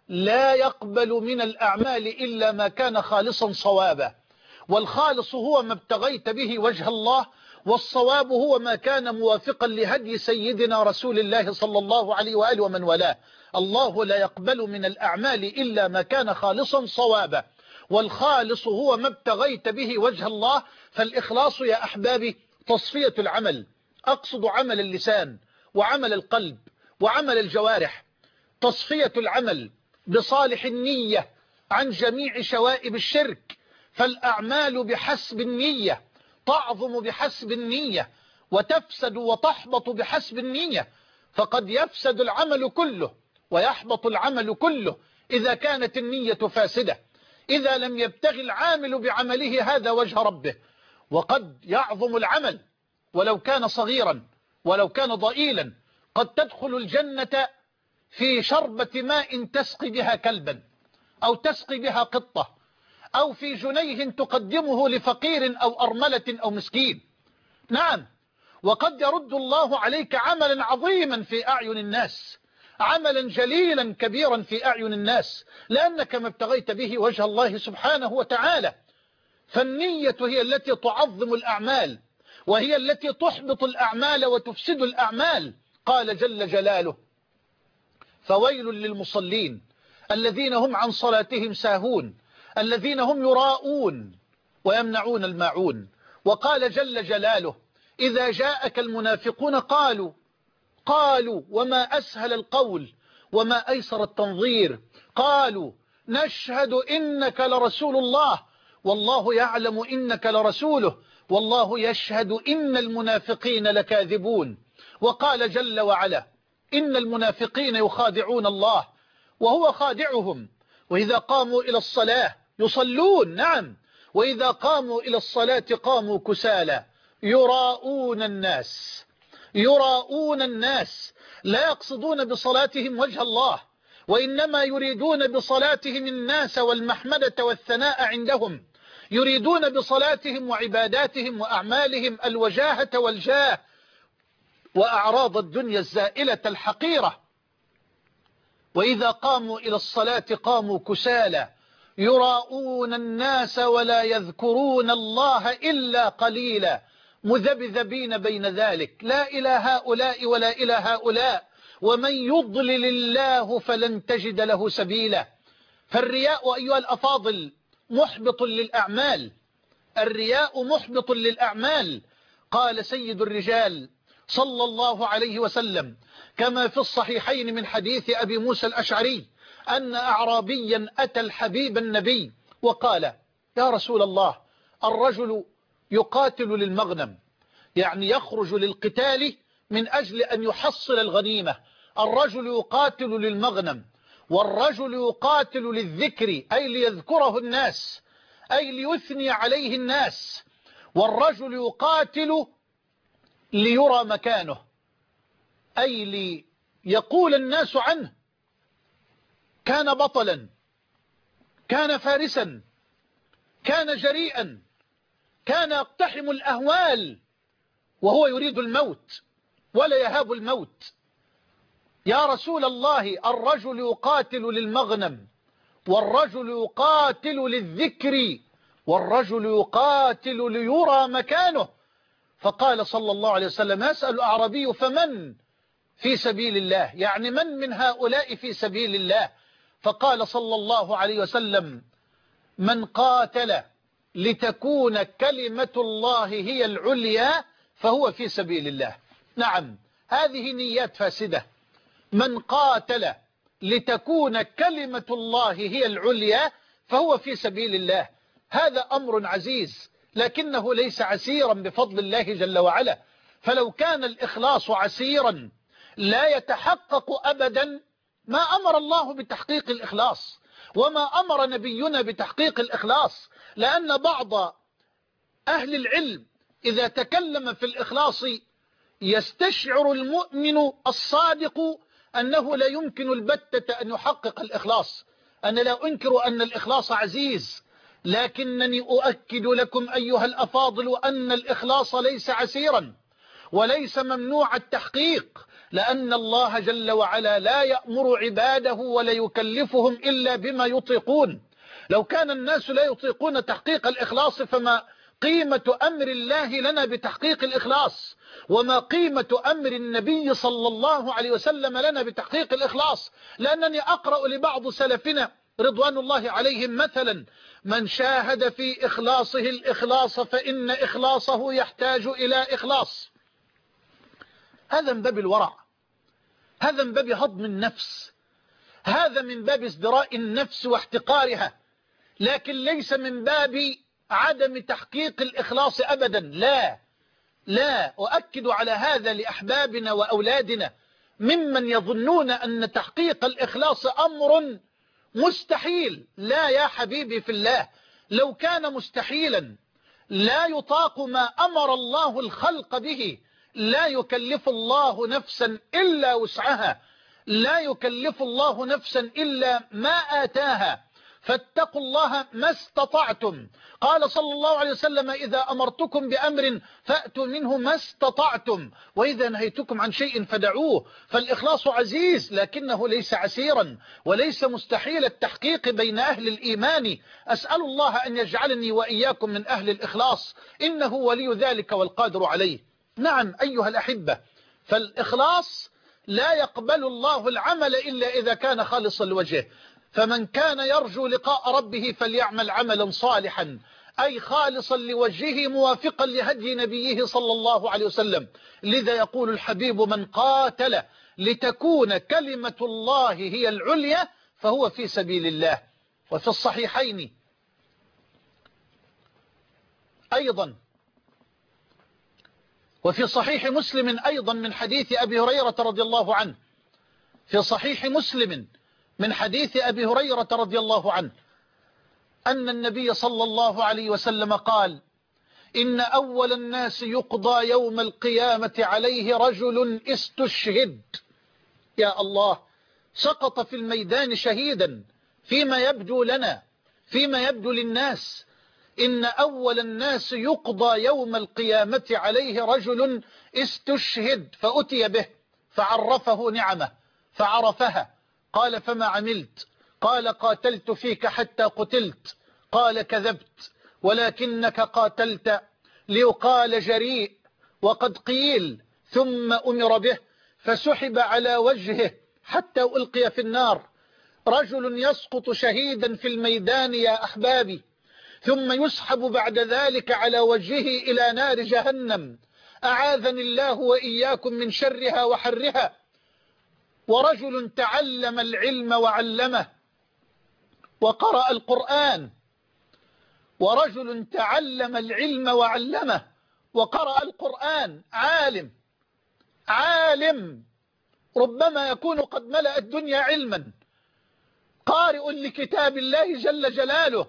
لا يقبل من الأعمال إلا ما كان خالصا صوابا، والخالص هو ما ابتغيت به وجه الله، والصواب هو ما كان موافقا لهدي سيدنا رسول الله صلى الله عليه وآله ومن والاه. الله لا يقبل من الأعمال إلا ما كان خالصا صوابا، والخالص هو ما ابتغيت به وجه الله. فالإخلاص يا أحبابي تصفية العمل، أقصد عمل اللسان وعمل القلب وعمل الجوارح، تصفية العمل بصالح النية عن جميع شوائب الشرك، فالأعمال بحسب النية تعظم بحسب النية وتفسد وتحبط بحسب النية، فقد يفسد العمل كله ويحبط العمل كله إذا كانت النية فاسدة، إذا لم يبتغي العامل بعمله هذا وجه ربه. وقد يعظم العمل ولو كان صغيرا ولو كان ضئيلا، قد تدخل الجنة في شربة ماء تسقي بها كلبا أو تسقي بها قطة، أو في جنيه تقدمه لفقير أو أرملة أو مسكين. نعم، وقد يرد الله عليك عملا عظيما في أعين الناس، عملا جليلا كبيرا في أعين الناس، لأنك ما ابتغيت به وجه الله سبحانه وتعالى. فالنية هي التي تعظم الأعمال، وهي التي تحبط الأعمال وتفسد الأعمال. قال جل جلاله: فويل للمصلين الذين هم عن صلاتهم ساهون الذين هم يراءون ويمنعون الماعون. وقال جل جلاله: إذا جاءك المنافقون قالوا وما أسهل القول وما أيسر التنظير، قالوا نشهد إنك لرسول الله والله يعلم إنك لرسوله والله يشهد إن المنافقين لكاذبون. وقال جل وعلا: إن المنافقين يخادعون الله وهو خادعهم وإذا قاموا إلى الصلاة يصلون. نعم، وإذا قاموا إلى الصلاة قاموا كسالى يراءون الناس لا يقصدون بصلاتهم وجه الله، وإنما يريدون بصلاتهم الناس والمحمدة والثناء عندهم، يريدون بصلاتهم وعباداتهم وأعمالهم الوجاهة والجاه وأعراض الدنيا الزائلة الحقيرة. وإذا قاموا إلى الصلاة قاموا كسالى يراءون الناس ولا يذكرون الله إلا قليلا مذبذبين بين ذلك لا إلى هؤلاء ولا إلى هؤلاء ومن يضلل الله فلن تجد له سبيلا. فالرياء أيها الأفاضل محبط للأعمال، الرياء محبط للأعمال. قال سيد الرجال صلى الله عليه وسلم كما في الصحيحين من حديث أبي موسى الأشعري أن أعرابيا أتى الحبيب النبي وقال: يا رسول الله، الرجل يقاتل للمغنم، يعني يخرج للقتال من أجل أن يحصل الغنيمة. الرجل يقاتل للمغنم، والرجل يقاتل للذكر أي ليذكره الناس، أي ليثني عليه الناس، والرجل يقاتل ليرى مكانه، أي ليقول الناس عنه كان بطلا، كان فارسا، كان جريئا، كان يقتحم الأهوال وهو يريد الموت ولا يهاب الموت. يا رسول الله، الرجل يقاتل للمغنم والرجل يقاتل للذكر. والرجل يقاتل ليرى مكانه. فقال صلى الله عليه وسلم: يسأل أعربي: فمن في سبيل الله؟ يعني من هؤلاء في سبيل الله؟ فقال صلى الله عليه وسلم: من قاتل لتكون كلمة الله هي العليا فهو في سبيل الله. نعم، هذه نيات فاسدة. من قاتل لتكون كلمة الله هي العليا فهو في سبيل الله. هذا أمر عزيز، لكنه ليس عسيرا بفضل الله جل وعلا. فلو كان الإخلاص عسيرا لا يتحقق أبدا ما أمر الله بتحقيق الإخلاص، وما أمر نبينا بتحقيق الإخلاص. لأن بعض أهل العلم إذا تكلم في الإخلاص يستشعر المؤمن الصادق أنه لا يمكن البتة أن يحقق الإخلاص. أنا لا أنكر أن الإخلاص عزيز، لكنني أؤكد لكم أيها الأفاضل أن الإخلاص ليس عسيرا وليس ممنوع التحقيق، لأن الله جل وعلا لا يأمر عباده ولا يكلفهم إلا بما يطيقون. لو كان الناس لا يطيقون تحقيق الإخلاص فما قيمة أمر الله لنا بتحقيق الإخلاص، وما قيمة أمر النبي صلى الله عليه وسلم لنا بتحقيق الإخلاص. لأنني أقرأ لبعض سلفنا رضوان الله عليهم مثلا: من شاهد في إخلاصه الإخلاص فإن إخلاصه يحتاج إلى إخلاص. هذا من باب الورع، هذا من باب هضم النفس، هذا من باب ازدراء النفس واحتقارها، لكن ليس من باب عدم تحقيق الإخلاص أبدا. لا أؤكد على هذا لأحبابنا وأولادنا ممن يظنون أن تحقيق الإخلاص أمر مستحيل. لا يا حبيبي في الله، لو كان مستحيلا لا يطاق ما أمر الله الخلق به. لا يكلف الله نفسا إلا وسعها، لا يكلف الله نفسا إلا ما آتاها، فاتقوا الله ما استطعتم. قال صلى الله عليه وسلم: إذا أمرتكم بأمر فأتوا منه ما استطعتم، وإذا نهيتكم عن شيء فدعوه. فالإخلاص عزيز لكنه ليس عسيرا وليس مستحيل التحقيق بين أهل الإيمان. أسأل الله أن يجعلني وإياكم من أهل الإخلاص، إنه ولي ذلك والقادر عليه. نعم أيها الأحبة، فالإخلاص لا يقبل الله العمل إلا إذا كان خالصا لوجهه. فمن كان يرجو لقاء ربه فليعمل عملا صالحا، أي خالصا لوجهه موافقا لهدي نبيه صلى الله عليه وسلم. لذا يقول الحبيب: من قاتل لتكون كلمة الله هي العليا فهو في سبيل الله. وفي الصحيحين أيضا، وفي صحيح مسلم أيضا من حديث أبي هريرة رضي الله عنه، في صحيح مسلم من حديث أبي هريرة رضي الله عنه أن النبي صلى الله عليه وسلم قال: إن أول الناس يقضى يوم القيامة عليه رجل استشهد. يا الله، سقط في الميدان شهيدا فيما يبدو لنا، فيما يبدو للناس. إن أول الناس يقضى يوم القيامة عليه رجل استشهد، فأتي به فعرفه نعمه فعرفها. قال: فما عملت؟ قال: قاتلت فيك حتى قتلت. قال: كذبت، ولكنك قاتلت ليقال جريء، وقد قيل. ثم أمر به فسحب على وجهه حتى ألقي في النار. رجل يسقط شهيدا في الميدان يا أحبابي، ثم يسحب بعد ذلك على وجهه إلى نار جهنم، أعاذني الله وإياكم من شرها وحرها. ورجل تعلم العلم وعلمه وقرأ القرآن، ورجل تعلم العلم وعلمه وقرأ القرآن. عالم ربما يكون قد ملأ الدنيا علما، قارئ لكتاب الله جل جلاله،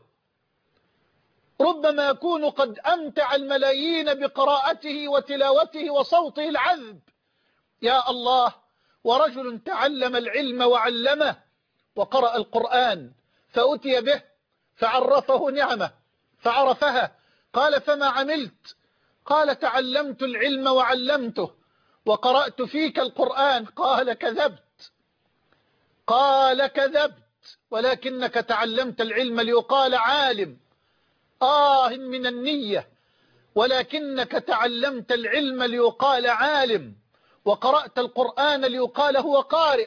ربما يكون قد أمتع الملايين بقراءته وتلاوته وصوته العذب. يا الله، ورجل تعلم العلم وعلمه وقرأ القرآن، فأتي به فعرفه نعمه فعرفها. قال: فما عملت؟ قال: تعلمت العلم وعلمته وقرأت فيك القرآن. قال: كذبت، ولكنك تعلمت العلم ليقال عالم. من النية، ولكنك تعلمت العلم ليقال عالم، وقرأت القرآن ليقال هو قارئ،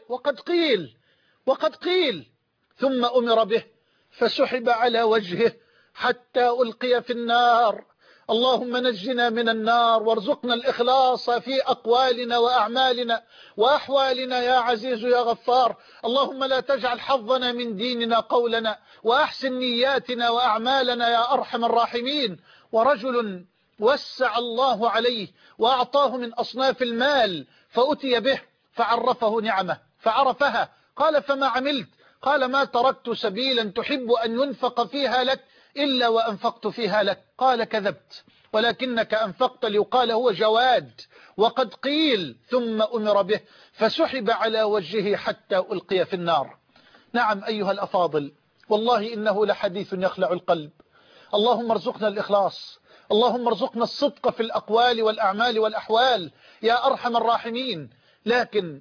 وقد قيل ثم أمر به فسحب على وجهه حتى ألقي في النار. اللهم نجنا من النار وارزقنا الإخلاص في أقوالنا وأعمالنا وأحوالنا يا عزيز يا غفار. اللهم لا تجعل حظنا من ديننا قولنا، وأحسن نياتنا وأعمالنا يا أرحم الراحمين. ورجل وسع الله عليه وأعطاه من أصناف المال فأتي به فعرفه نعمه فعرفها، قال فما عملت؟ قال ما تركت سبيلا تحب أن ينفق فيها لك إلا وأنفقت فيها لك. قال كذبت، ولكنك أنفقت ليقال هو جواد. وقد قيل ثم أمر به فسحب على وجهه حتى ألقي في النار. نعم أيها الأفاضل، والله إنه لحديث يخلع القلب. اللهم ارزقنا الإخلاص، اللهم ارزقنا الصدق في الأقوال والأعمال والأحوال يا أرحم الراحمين. لكن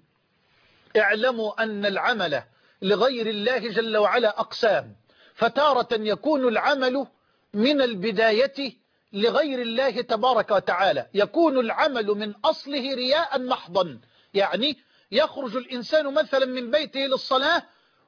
اعلموا أن العمل لغير الله جل وعلا أقسام، فتارة يكون العمل من البداية لغير الله تبارك وتعالى، يكون العمل من أصله رياء محضا، يعني يخرج الإنسان مثلا من بيته للصلاة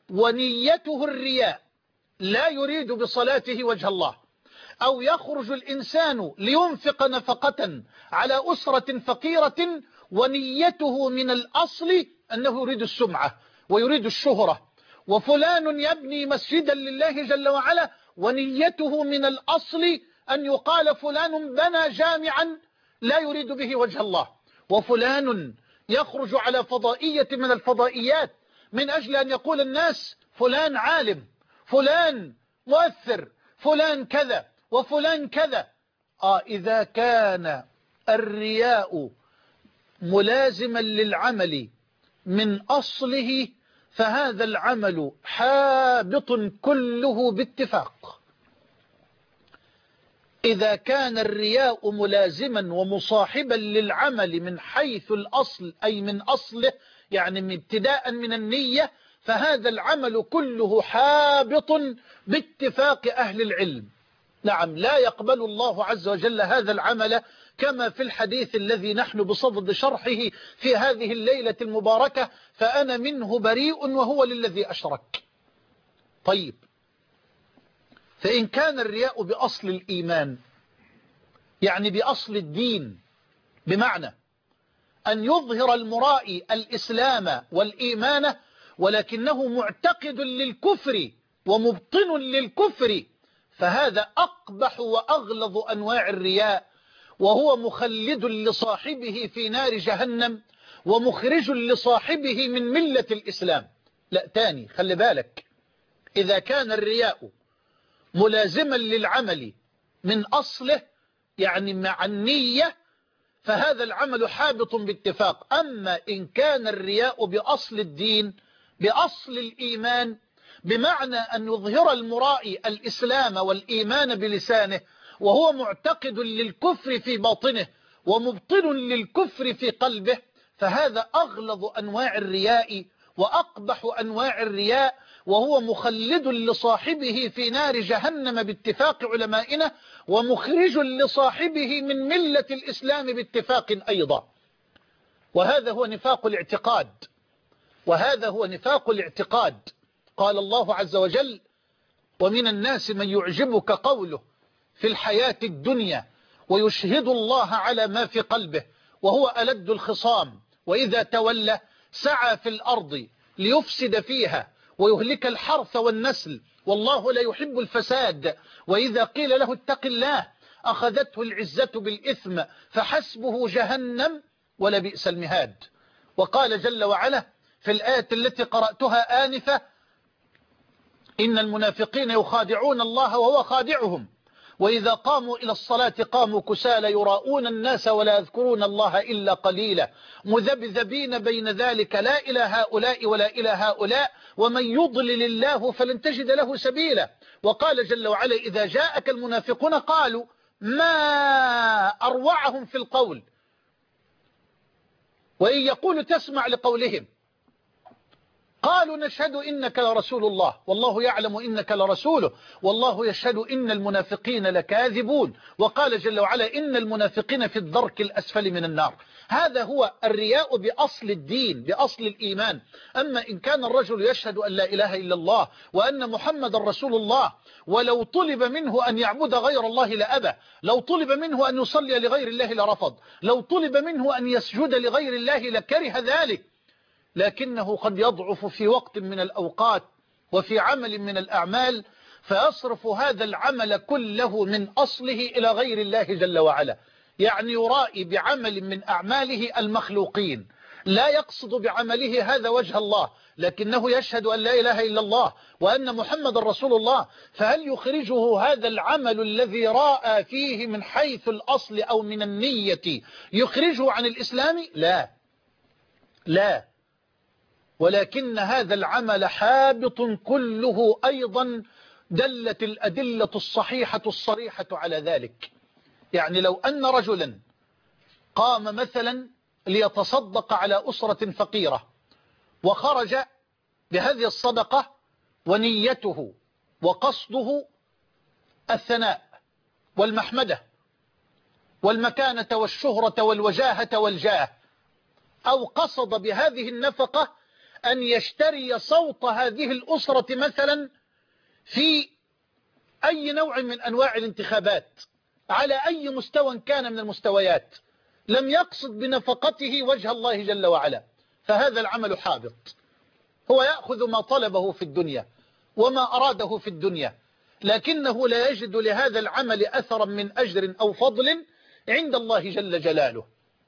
ونيته الرياء، لا يريد بصلاته وجه الله. أو يخرج الإنسان لينفق نفقة على أسرة فقيرة ونيته من الأصل أنه يريد السمعة ويريد الشهرة. وفلان يبني مسجدا لله جل وعلا ونيته من الأصل أن يقال فلان بنى جامعا لا يريد به وجه الله. وفلان يخرج على فضائية من الفضائيات من أجل أن يقول الناس فلان عالم، فلان مؤثر، فلان كذا وفلان كذا. إذا كان الرياء ملازما للعمل من أصله فهذا العمل حابط كله باتفاق. إذا كان الرياء ملازما ومصاحبا للعمل من حيث الأصل، أي من أصله، يعني ابتداء من النية، فهذا العمل كله حابط باتفاق أهل العلم. نعم، لا يقبل الله عز وجل هذا العمل، كما في الحديث الذي نحن بصدد شرحه في هذه الليلة المباركة: فأنا منه بريء وهو للذي أشرك. طيب، فإن كان الرياء بأصل الإيمان، يعني بأصل الدين، بمعنى أن يظهر المرائي الإسلام والإيمان ولكنه معتقد للكفر ومبطن للكفر، فهذا أقبح وأغلظ أنواع الرياء، وهو مخلد لصاحبه في نار جهنم ومخرج لصاحبه من ملة الإسلام. لا، تاني خلي بالك، إذا كان الرياء ملازما للعمل من أصله، يعني مع النية، فهذا العمل حابط باتفاق. أما إن كان الرياء بأصل الدين، بأصل الإيمان، بمعنى أن يظهر المرائي الإسلام والإيمان بلسانه وهو معتقد للكفر في باطنه ومبطن للكفر في قلبه، فهذا أغلظ أنواع الرياء وأقبح أنواع الرياء، وهو مخلد لصاحبه في نار جهنم باتفاق علمائنا، ومخرج لصاحبه من ملة الإسلام باتفاق أيضا. وهذا هو نفاق الاعتقاد، وهذا هو نفاق الاعتقاد. قال الله عز وجل: ومن الناس من يعجبك قوله في الحياة الدنيا ويشهد الله على ما في قلبه وهو ألد الخصام، وإذا تولى سعى في الأرض ليفسد فيها ويهلك الحرث والنسل والله لا يحب الفساد، وإذا قيل له اتق الله أخذته العزة بالإثم فحسبه جهنم ولبئس المهاد. وقال جل وعلا في الآية التي قرأتها آنفة: إن المنافقين يخادعون الله وهو خادعهم وإذا قاموا إلى الصلاة قاموا كسالى يراءون الناس ولا يذكرون الله إلا قليلا مذبذبين بين ذلك لا إلى هؤلاء ولا إلى هؤلاء ومن يضلل الله فلن تجد له سبيلا. وقال جل وعلا: إذا جاءك المنافقون قالوا ما أروعهم في القول . وإن يقول تسمع لقولهم قالوا نشهد إنك لرسول الله والله يعلم إنك لرسوله والله يشهد إن المنافقين لكاذبون، وقال جل وعلا إن المنافقين في الدرك الأسفل من النار. هذا هو الرياء بأصل الدين، بأصل الإيمان. أما إن كان الرجل يشهد أن لا إله إلا الله وأن محمد رسول الله، ولو طلب منه أن يعبد غير الله لأبى، لو طلب منه أن يصلي لغير الله لرفض، لو طلب منه أن يسجد لغير الله لكره ذلك، لكنه قد يضعف في وقت من الأوقات وفي عمل من الأعمال، فيصرف هذا العمل كله من أصله إلى غير الله جل وعلا. يعني يرائي بعمل من أعماله المخلوقين، لا يقصد بعمله هذا وجه الله، لكنه يشهد أن لا إله إلا الله وأن محمد رسول الله. فهل يخرجه هذا العمل الذي راى فيه من حيث الأصل أو من النية يخرجه عن الإسلام؟ لا لا، ولكن هذا العمل حابط كله أيضا، دلت الأدلة الصحيحة الصريحة على ذلك. يعني لو أن رجلا قام مثلا ليتصدق على أسرة فقيرة وخرج بهذه الصدقة ونيته وقصده الثناء والمحمدة والمكانة والشهرة والوجاهة والجاه، أو قصد بهذه النفقة أن يشتري صوت هذه الأسرة مثلا في أي نوع من أنواع الانتخابات على أي مستوى كان من المستويات، لم يقصد بنفقته وجه الله جل وعلا، فهذا العمل حابط. هو يأخذ ما طلبه في الدنيا وما أراده في الدنيا، لكنه لا يجد لهذا العمل أثرا من أجر أو فضل عند الله جل جلاله.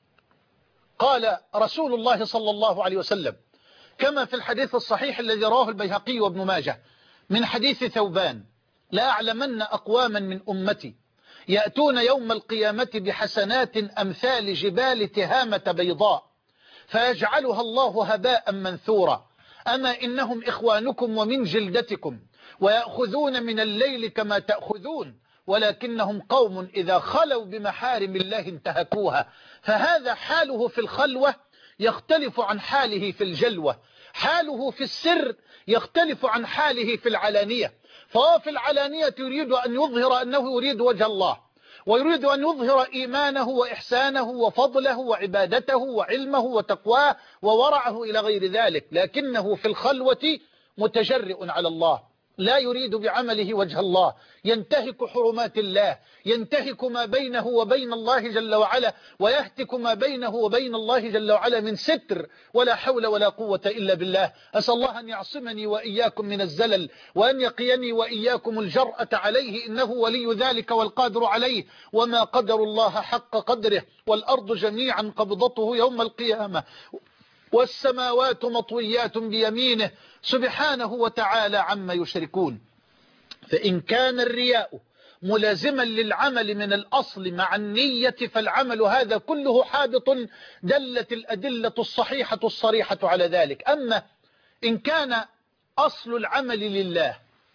قال رسول الله صلى الله عليه وسلم كما في الحديث الصحيح الذي رواه البيهقي وابن ماجه من حديث ثوبان: لا أعلمن أقواما من أمتي يأتون يوم القيامة بحسنات أمثال جبال تهامة بيضاء فيجعلها الله هباء منثورا، أما إنهم إخوانكم ومن جلدتكم ويأخذون من الليل كما تأخذون، ولكنهم قوم إذا خلوا بمحارم الله انتهكوها. فهذا حاله في الخلوة يختلف عن حاله في الجلوة، حاله في السر يختلف عن حاله في العلانية. فهو في العلانية يريد أن يظهر أنه يريد وجه الله، ويريد أن يظهر إيمانه وإحسانه وفضله وعبادته وعلمه وتقواه وورعه إلى غير ذلك، لكنه في الخلوة متجرئ على الله، لا يريد بعمله وجه الله، ينتهك حرمات الله، ينتهك ما بينه وبين الله جل وعلا، ويهتك ما بينه وبين الله جل وعلا من ستر، ولا حول ولا قوة إلا بالله. أسأل الله أن يعصمني وإياكم من الزلل، وأن يقيني وإياكم الجرأة عليه، إنه ولي ذلك والقادر عليه. وما قدر الله حق قدره، والأرض جميعا قبضته يوم القيامة والسماوات مطويات بيمينه سبحانه وتعالى عما يشركون. فإن كان الرياء ملازما للعمل من الأصل مع النية فالعمل هذا كله حابط، دلت الأدلة الصحيحة الصريحة على ذلك. أما إن كان أصل العمل لله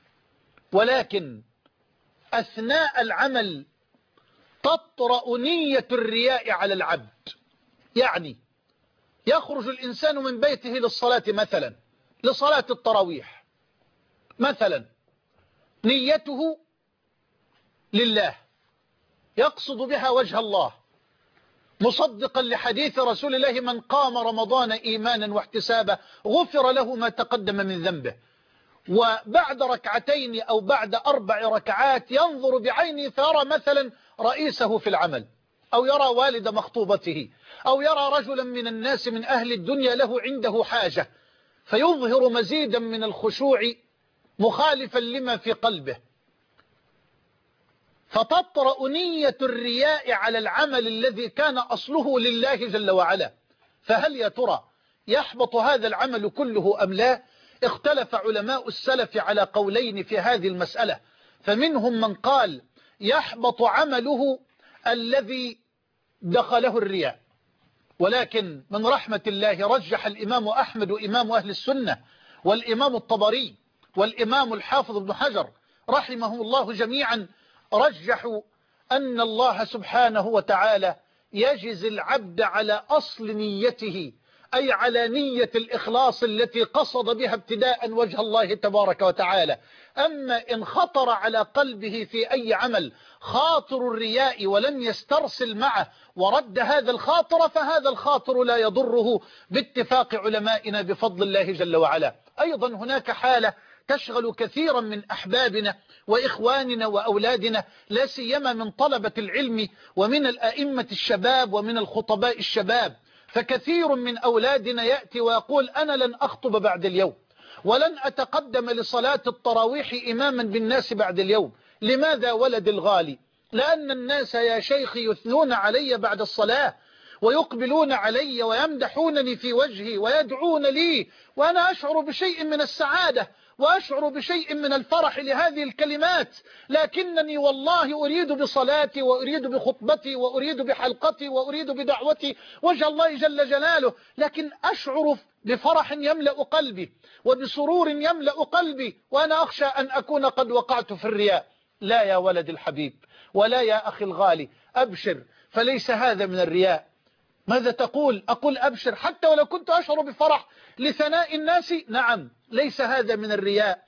ولكن أثناء العمل تطرأ نية الرياء على العبد، يعني يخرج الإنسان من بيته للصلاة مثلا، لصلاة التراويح مثلا، نيته لله يقصد بها وجه الله، مصدقا لحديث رسول الله: من قام رمضان إيمانا واحتسابا غفر له ما تقدم من ذنبه. وبعد ركعتين أو بعد 4 ركعات ينظر بعينه فيرى مثلا رئيسه في العمل، أو يرى والد مخطوبته، أو يرى رجلا من الناس من أهل الدنيا له عنده حاجة، فيظهر مزيدا من الخشوع مخالفا لما في قلبه، فتطرأ نية الرياء على العمل الذي كان أصله لله جل وعلا. فهل يا ترى يحبط هذا العمل كله أم لا؟ اختلف علماء السلف على قولين في هذه المسألة، فمنهم من قال يحبط عمله الذي دخله الرياء، ولكن من رحمة الله رجح الإمام أحمد وإمام أهل السنة والإمام الطبري والإمام الحافظ ابن حجر رحمهم الله جميعا، رجحوا أن الله سبحانه وتعالى يجزي العبد على أصل نيته أي على نية الإخلاص التي قصد بها ابتداء وجه الله تبارك وتعالى. أما إن خطر على قلبه في أي عمل خاطر الرياء ولم يسترسل معه ورد هذا الخاطر، فهذا الخاطر لا يضره باتفاق علمائنا بفضل الله جل وعلا. أيضا هناك حالة تشغل كثيرا من أحبابنا وإخواننا وأولادنا، لا سيما من طلبة العلم ومن الأئمة الشباب ومن الخطباء الشباب. فكثير من أولادنا يأتي ويقول أنا لن أخطب بعد اليوم ولن أتقدم لصلاة التراويح إماما بالناس بعد اليوم. لماذا ولد الغالي؟ لأن الناس يا شيخ يثنون علي بعد الصلاة ويقبلون علي ويمدحونني في وجهي ويدعون لي، وأنا أشعر بشيء من السعادة وأشعر بشيء من الفرح لهذه الكلمات، لكنني والله أريد بصلاتي وأريد بخطبتي وأريد بحلقتي وأريد بدعوتي وجه الله جل جلاله، لكن أشعر بفرح يملأ قلبي وبسرور يملأ قلبي، وأنا أخشى أن أكون قد وقعت في الرياء. لا يا ولد الحبيب ولا يا أخي الغالي، أبشر، فليس هذا من الرياء. ماذا تقول؟ أقول أبشر حتى ولو كنت أشعر بفرح لثناء الناس. نعم، ليس هذا من الرياء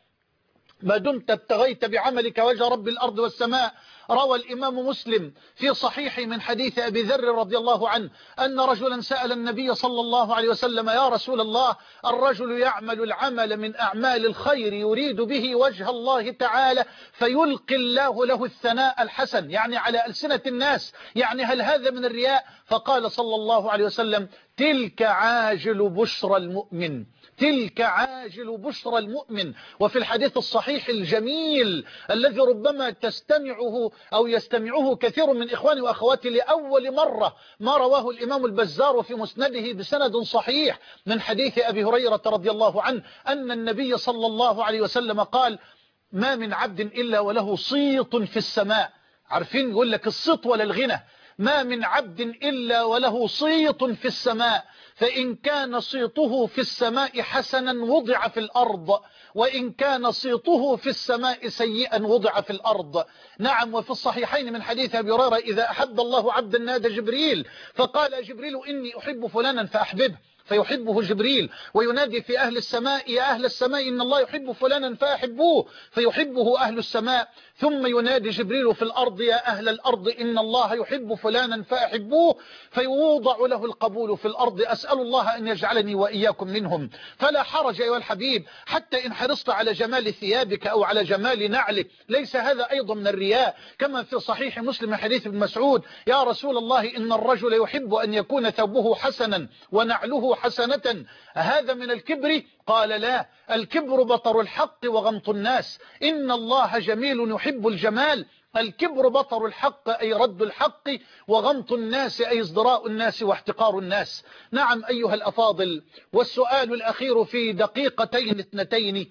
ما دمت ابتغيت بعملك وجه رب الأرض والسماء. روى الإمام مسلم في صحيح من حديث أبي ذر رضي الله عنه أن رجلا سأل النبي صلى الله عليه وسلم: يا رسول الله، الرجل يعمل العمل من أعمال الخير يريد به وجه الله تعالى فيلقي الله له الثناء الحسن، يعني على ألسنة الناس، يعني هل هذا من الرياء؟ فقال صلى الله عليه وسلم: تلك عاجل بشرى المؤمن، تلك عاجل بشرى المؤمن. وفي الحديث الصحيح الجميل الذي ربما تستمعه أو يستمعه كثير من إخواني وأخواتي لأول مرة، ما رواه الإمام البزار في مسنده بسند صحيح من حديث أبي هريرة رضي الله عنه أن النبي صلى الله عليه وسلم قال: ما من عبد إلا وله صيت في السماء. عارفين يقول لك الصيت ولا الغنى؟ ما من عبد إلا وله صيت في السماء، فإن كان صيته في السماء حسنا وضع في الأرض، وإن كان صيته في السماء سيئا وضع في الأرض. نعم، وفي الصحيحين من حديث أبي هريرة: إذا أحب الله عبدا نادى جبريل فقال جبريل إني أحب فلانا فأحببه، فيحبه جبريل، وينادي في أهل السماء: يا أهل السماء إن الله يحب فلانا فأحبوه، فيحبه أهل السماء، ثم ينادي جبريل في الأرض: يا أهل الأرض إن الله يحب فلانا فأحبوه، فيوضع له القبول في الأرض. أسأل الله أن يجعلني وإياكم منهم. فلا حرج أيها الحبيب حتى إن حرصت على جمال ثيابك أو على جمال نعلك، ليس هذا أيضا من الرياء. كما في صحيح مسلم حديث ابن مسعود: يا رسول الله، إن الرجل يحب أن يكون ثوبه حسنا ونعله حسنة، هذا من الكبر؟ قال: لا، الكبر بطر الحق وغمط الناس، إن الله جميل يحب الجمال. الكبر بطر الحق أي رد الحق، وغمط الناس أي ازدراء الناس واحتقار الناس. نعم أيها الأفاضل، والسؤال الأخير في دقيقتين اثنتين: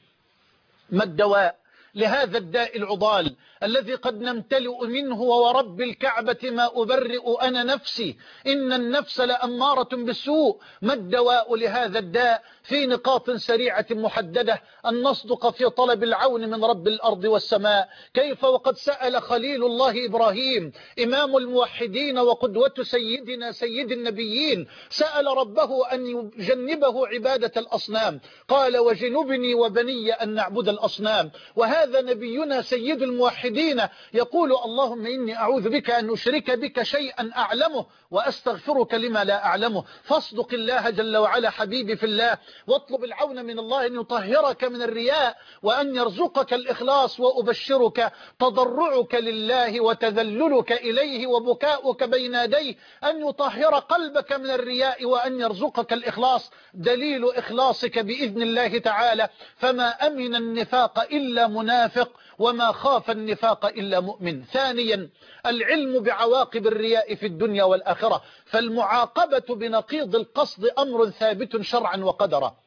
ما الدواء لهذا الداء العضال الذي قد نمتلئ منه؟ وورب الكعبة ما أبرئ أنا نفسي، إن النفس لأمارة بالسوء. ما الدواء لهذا الداء؟ في نقاط سريعة محددة: أن نصدق في طلب العون من رب الأرض والسماء. كيف وقد سأل خليل الله إبراهيم إمام الموحدين وقدوة سيدنا سيد النبيين، سأل ربه أن يجنبه عبادة الأصنام، قال: وجنبني وبني أن نعبد الأصنام. وهذا نبينا سيد الموحدين يقول: اللهم إني أعوذ بك أن أشرك بك شيئا أعلمه وأستغفرك لما لا أعلمه. فاصدق الله جل وعلا حبيبي في الله، واطلب العون من الله أن يطهرك من الرياء وأن يرزقك الإخلاص. وأبشرك تضرعك لله وتذللك إليه وبكاؤك بين يديه أن يطهر قلبك من الرياء وأن يرزقك الإخلاص. دليل إخلاصك بإذن الله تعالى: فما أمن النفاق إلا منافق، وما خاف النفاق إلا مؤمن. ثانيا، العلم بعواقب الرياء في الدنيا والآخرة، فالمعاقبة بنقيض القصد أمر ثابت شرعا وقدرا.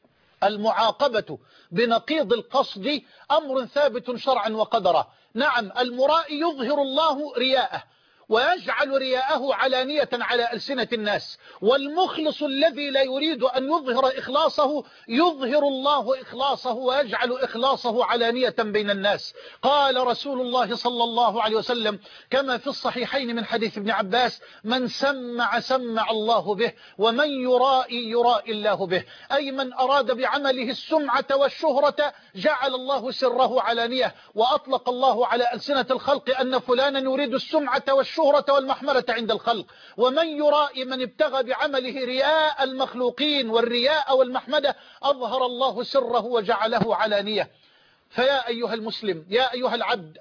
المعاقبة بنقيض القصد أمر ثابت شرعا وقدرا. نعم، المرائي يظهر الله رياءه، ويجعل رياءه علانية على ألسنة الناس. والمخلص الذي لا يريد أن يظهر إخلاصه يظهر الله إخلاصه ويجعل إخلاصه علانية بين الناس. قال رسول الله صلى الله عليه وسلم كما في الصحيحين من حديث ابن عباس: من سمع سمع الله به، ومن يرائي يرائي الله به. أي من أراد بعمله السمعة والشهرة جعل الله سره علانية، وأطلق الله على ألسنة الخلق أن فلانا يريد السمعة والشهرة والمحملة عند الخلق. ومن يرائي من ابتغى بعمله رياء المخلوقين والرياء والمحمدة أظهر الله سره وجعله علانية. فيا أيها المسلم، يا أيها العبد،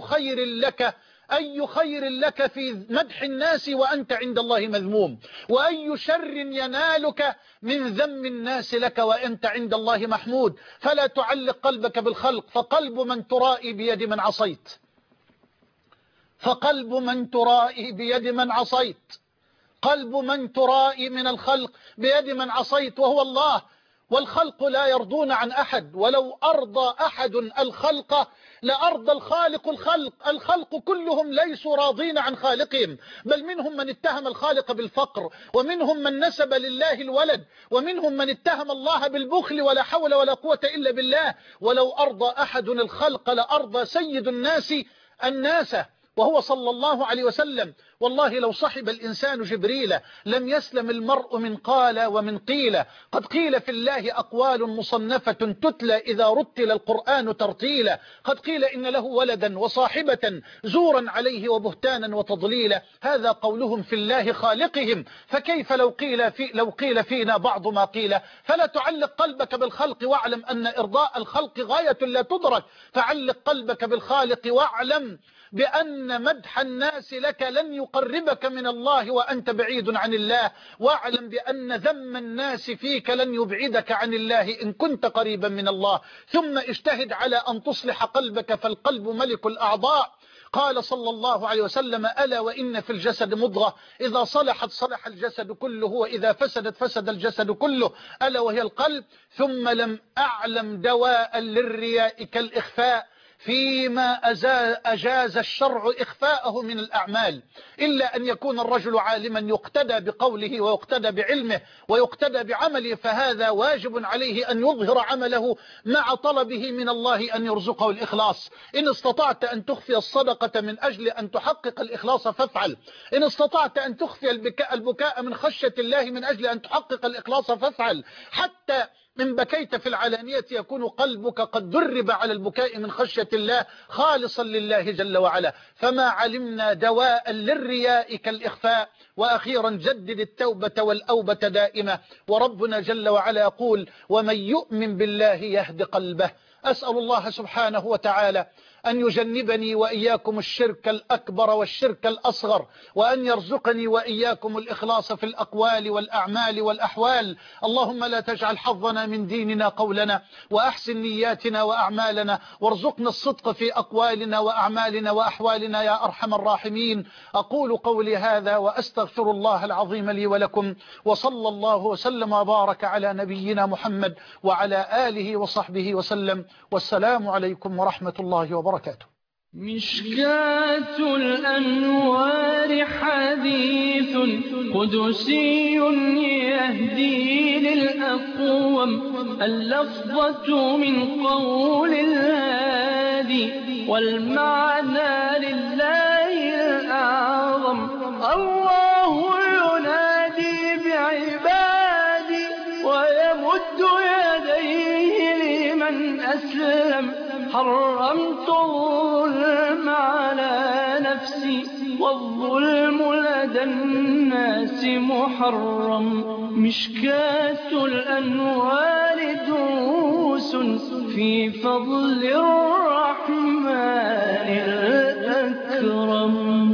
أي خير لك في مدح الناس وأنت عند الله مذموم، وأي شر ينالك من ذم الناس لك وأنت عند الله محمود. فلا تعلق قلبك بالخلق، فقلب من ترائي بيد من عصيت، فقلب من ترائي بيد من عصيت، قلب من ترائي من الخلق بيد من عصيت وهو الله. والخلق لا يرضون عن أحد، ولو أرضى أحد الخلق لأرضى الخالق الخلق. الخلق كلهم ليسوا راضين عن خالقهم، بل منهم من اتهم الخالق بالفقر، ومنهم من نسب لله الولد، ومنهم من اتهم الله بالبخل ولا حول ولا قوة إلا بالله. ولو أرضى أحد الخلق لأرضى سيد الناس وهو صلى الله عليه وسلم. والله لو صحب الإنسان جبريل لم يسلم المرء من قال ومن قيل. قد قيل في الله أقوال مصنفة تتلى إذا رتل القرآن ترتيلا. قد قيل إن له ولدا وصاحبة زورا عليه وبهتانا وتضليلا. هذا قولهم في الله خالقهم، فكيف لو قيل فينا بعض ما قيل. فلا تعلق قلبك بالخلق واعلم أن إرضاء الخلق غاية لا تدرك، فعلق قلبك بالخالق واعلم بأن مدح الناس لك لن يقربك من الله وأنت بعيد عن الله، واعلم بأن ذم الناس فيك لن يبعدك عن الله إن كنت قريبا من الله. ثم اجتهد على أن تصلح قلبك، فالقلب ملك الأعضاء. قال صلى الله عليه وسلم: ألا وإن في الجسد مضغة إذا صلحت صلح الجسد كله، وإذا فسدت فسد الجسد كله، ألا وهي القلب. ثم لم أعلم دواء للرياء كالإخفاء فيما أجاز الشرع إخفاءه من الأعمال، إلا أن يكون الرجل عالما يقتدى بقوله ويقتدى بعلمه ويقتدى بعمله، فهذا واجب عليه أن يظهر عمله مع طلبه من الله أن يرزقه الإخلاص. إن استطعت أن تخفي الصدقة من أجل أن تحقق الإخلاص فافعل. إن استطعت أن تخفي البكاء من خشية الله من أجل أن تحقق الإخلاص فافعل. حتى إن بكيت في العلانية يكون قلبك قد درب على البكاء من خشية الله خالصا لله جل وعلا. فما علمنا دواء للرياء كالإخفاء. وأخيرا جدد التوبة والأوبة دائمة. وربنا جل وعلا يقول: ومن يؤمن بالله يهد قلبه. أسأل الله سبحانه وتعالى أن يجنبني وإياكم الشرك الأكبر والشرك الأصغر، وأن يرزقني وإياكم الإخلاص في الأقوال والأعمال والأحوال. اللهم لا تجعل حظنا من ديننا قولنا، وأحسن نياتنا وأعمالنا، وارزقنا الصدق في أقوالنا وأعمالنا وأحوالنا يا أرحم الراحمين. أقول قولي هذا وأستغفر الله العظيم لي ولكم، وصلى الله وسلم وبارك على نبينا محمد وعلى آله وصحبه وسلم. والسلام عليكم ورحمة الله وبركاته. مشكاة الأنوار حديث قدسي يهدي للأقوم، اللفظة من قول الهادي والمعنى لله الأعظم. الله ينادي بعبادي ويمد يديه لمن أسلم. حرمت الظلم على نفسي والظلم لدى الناس محرم. مشكاة الأنوار دروس في فضل الرحمن الأكرم.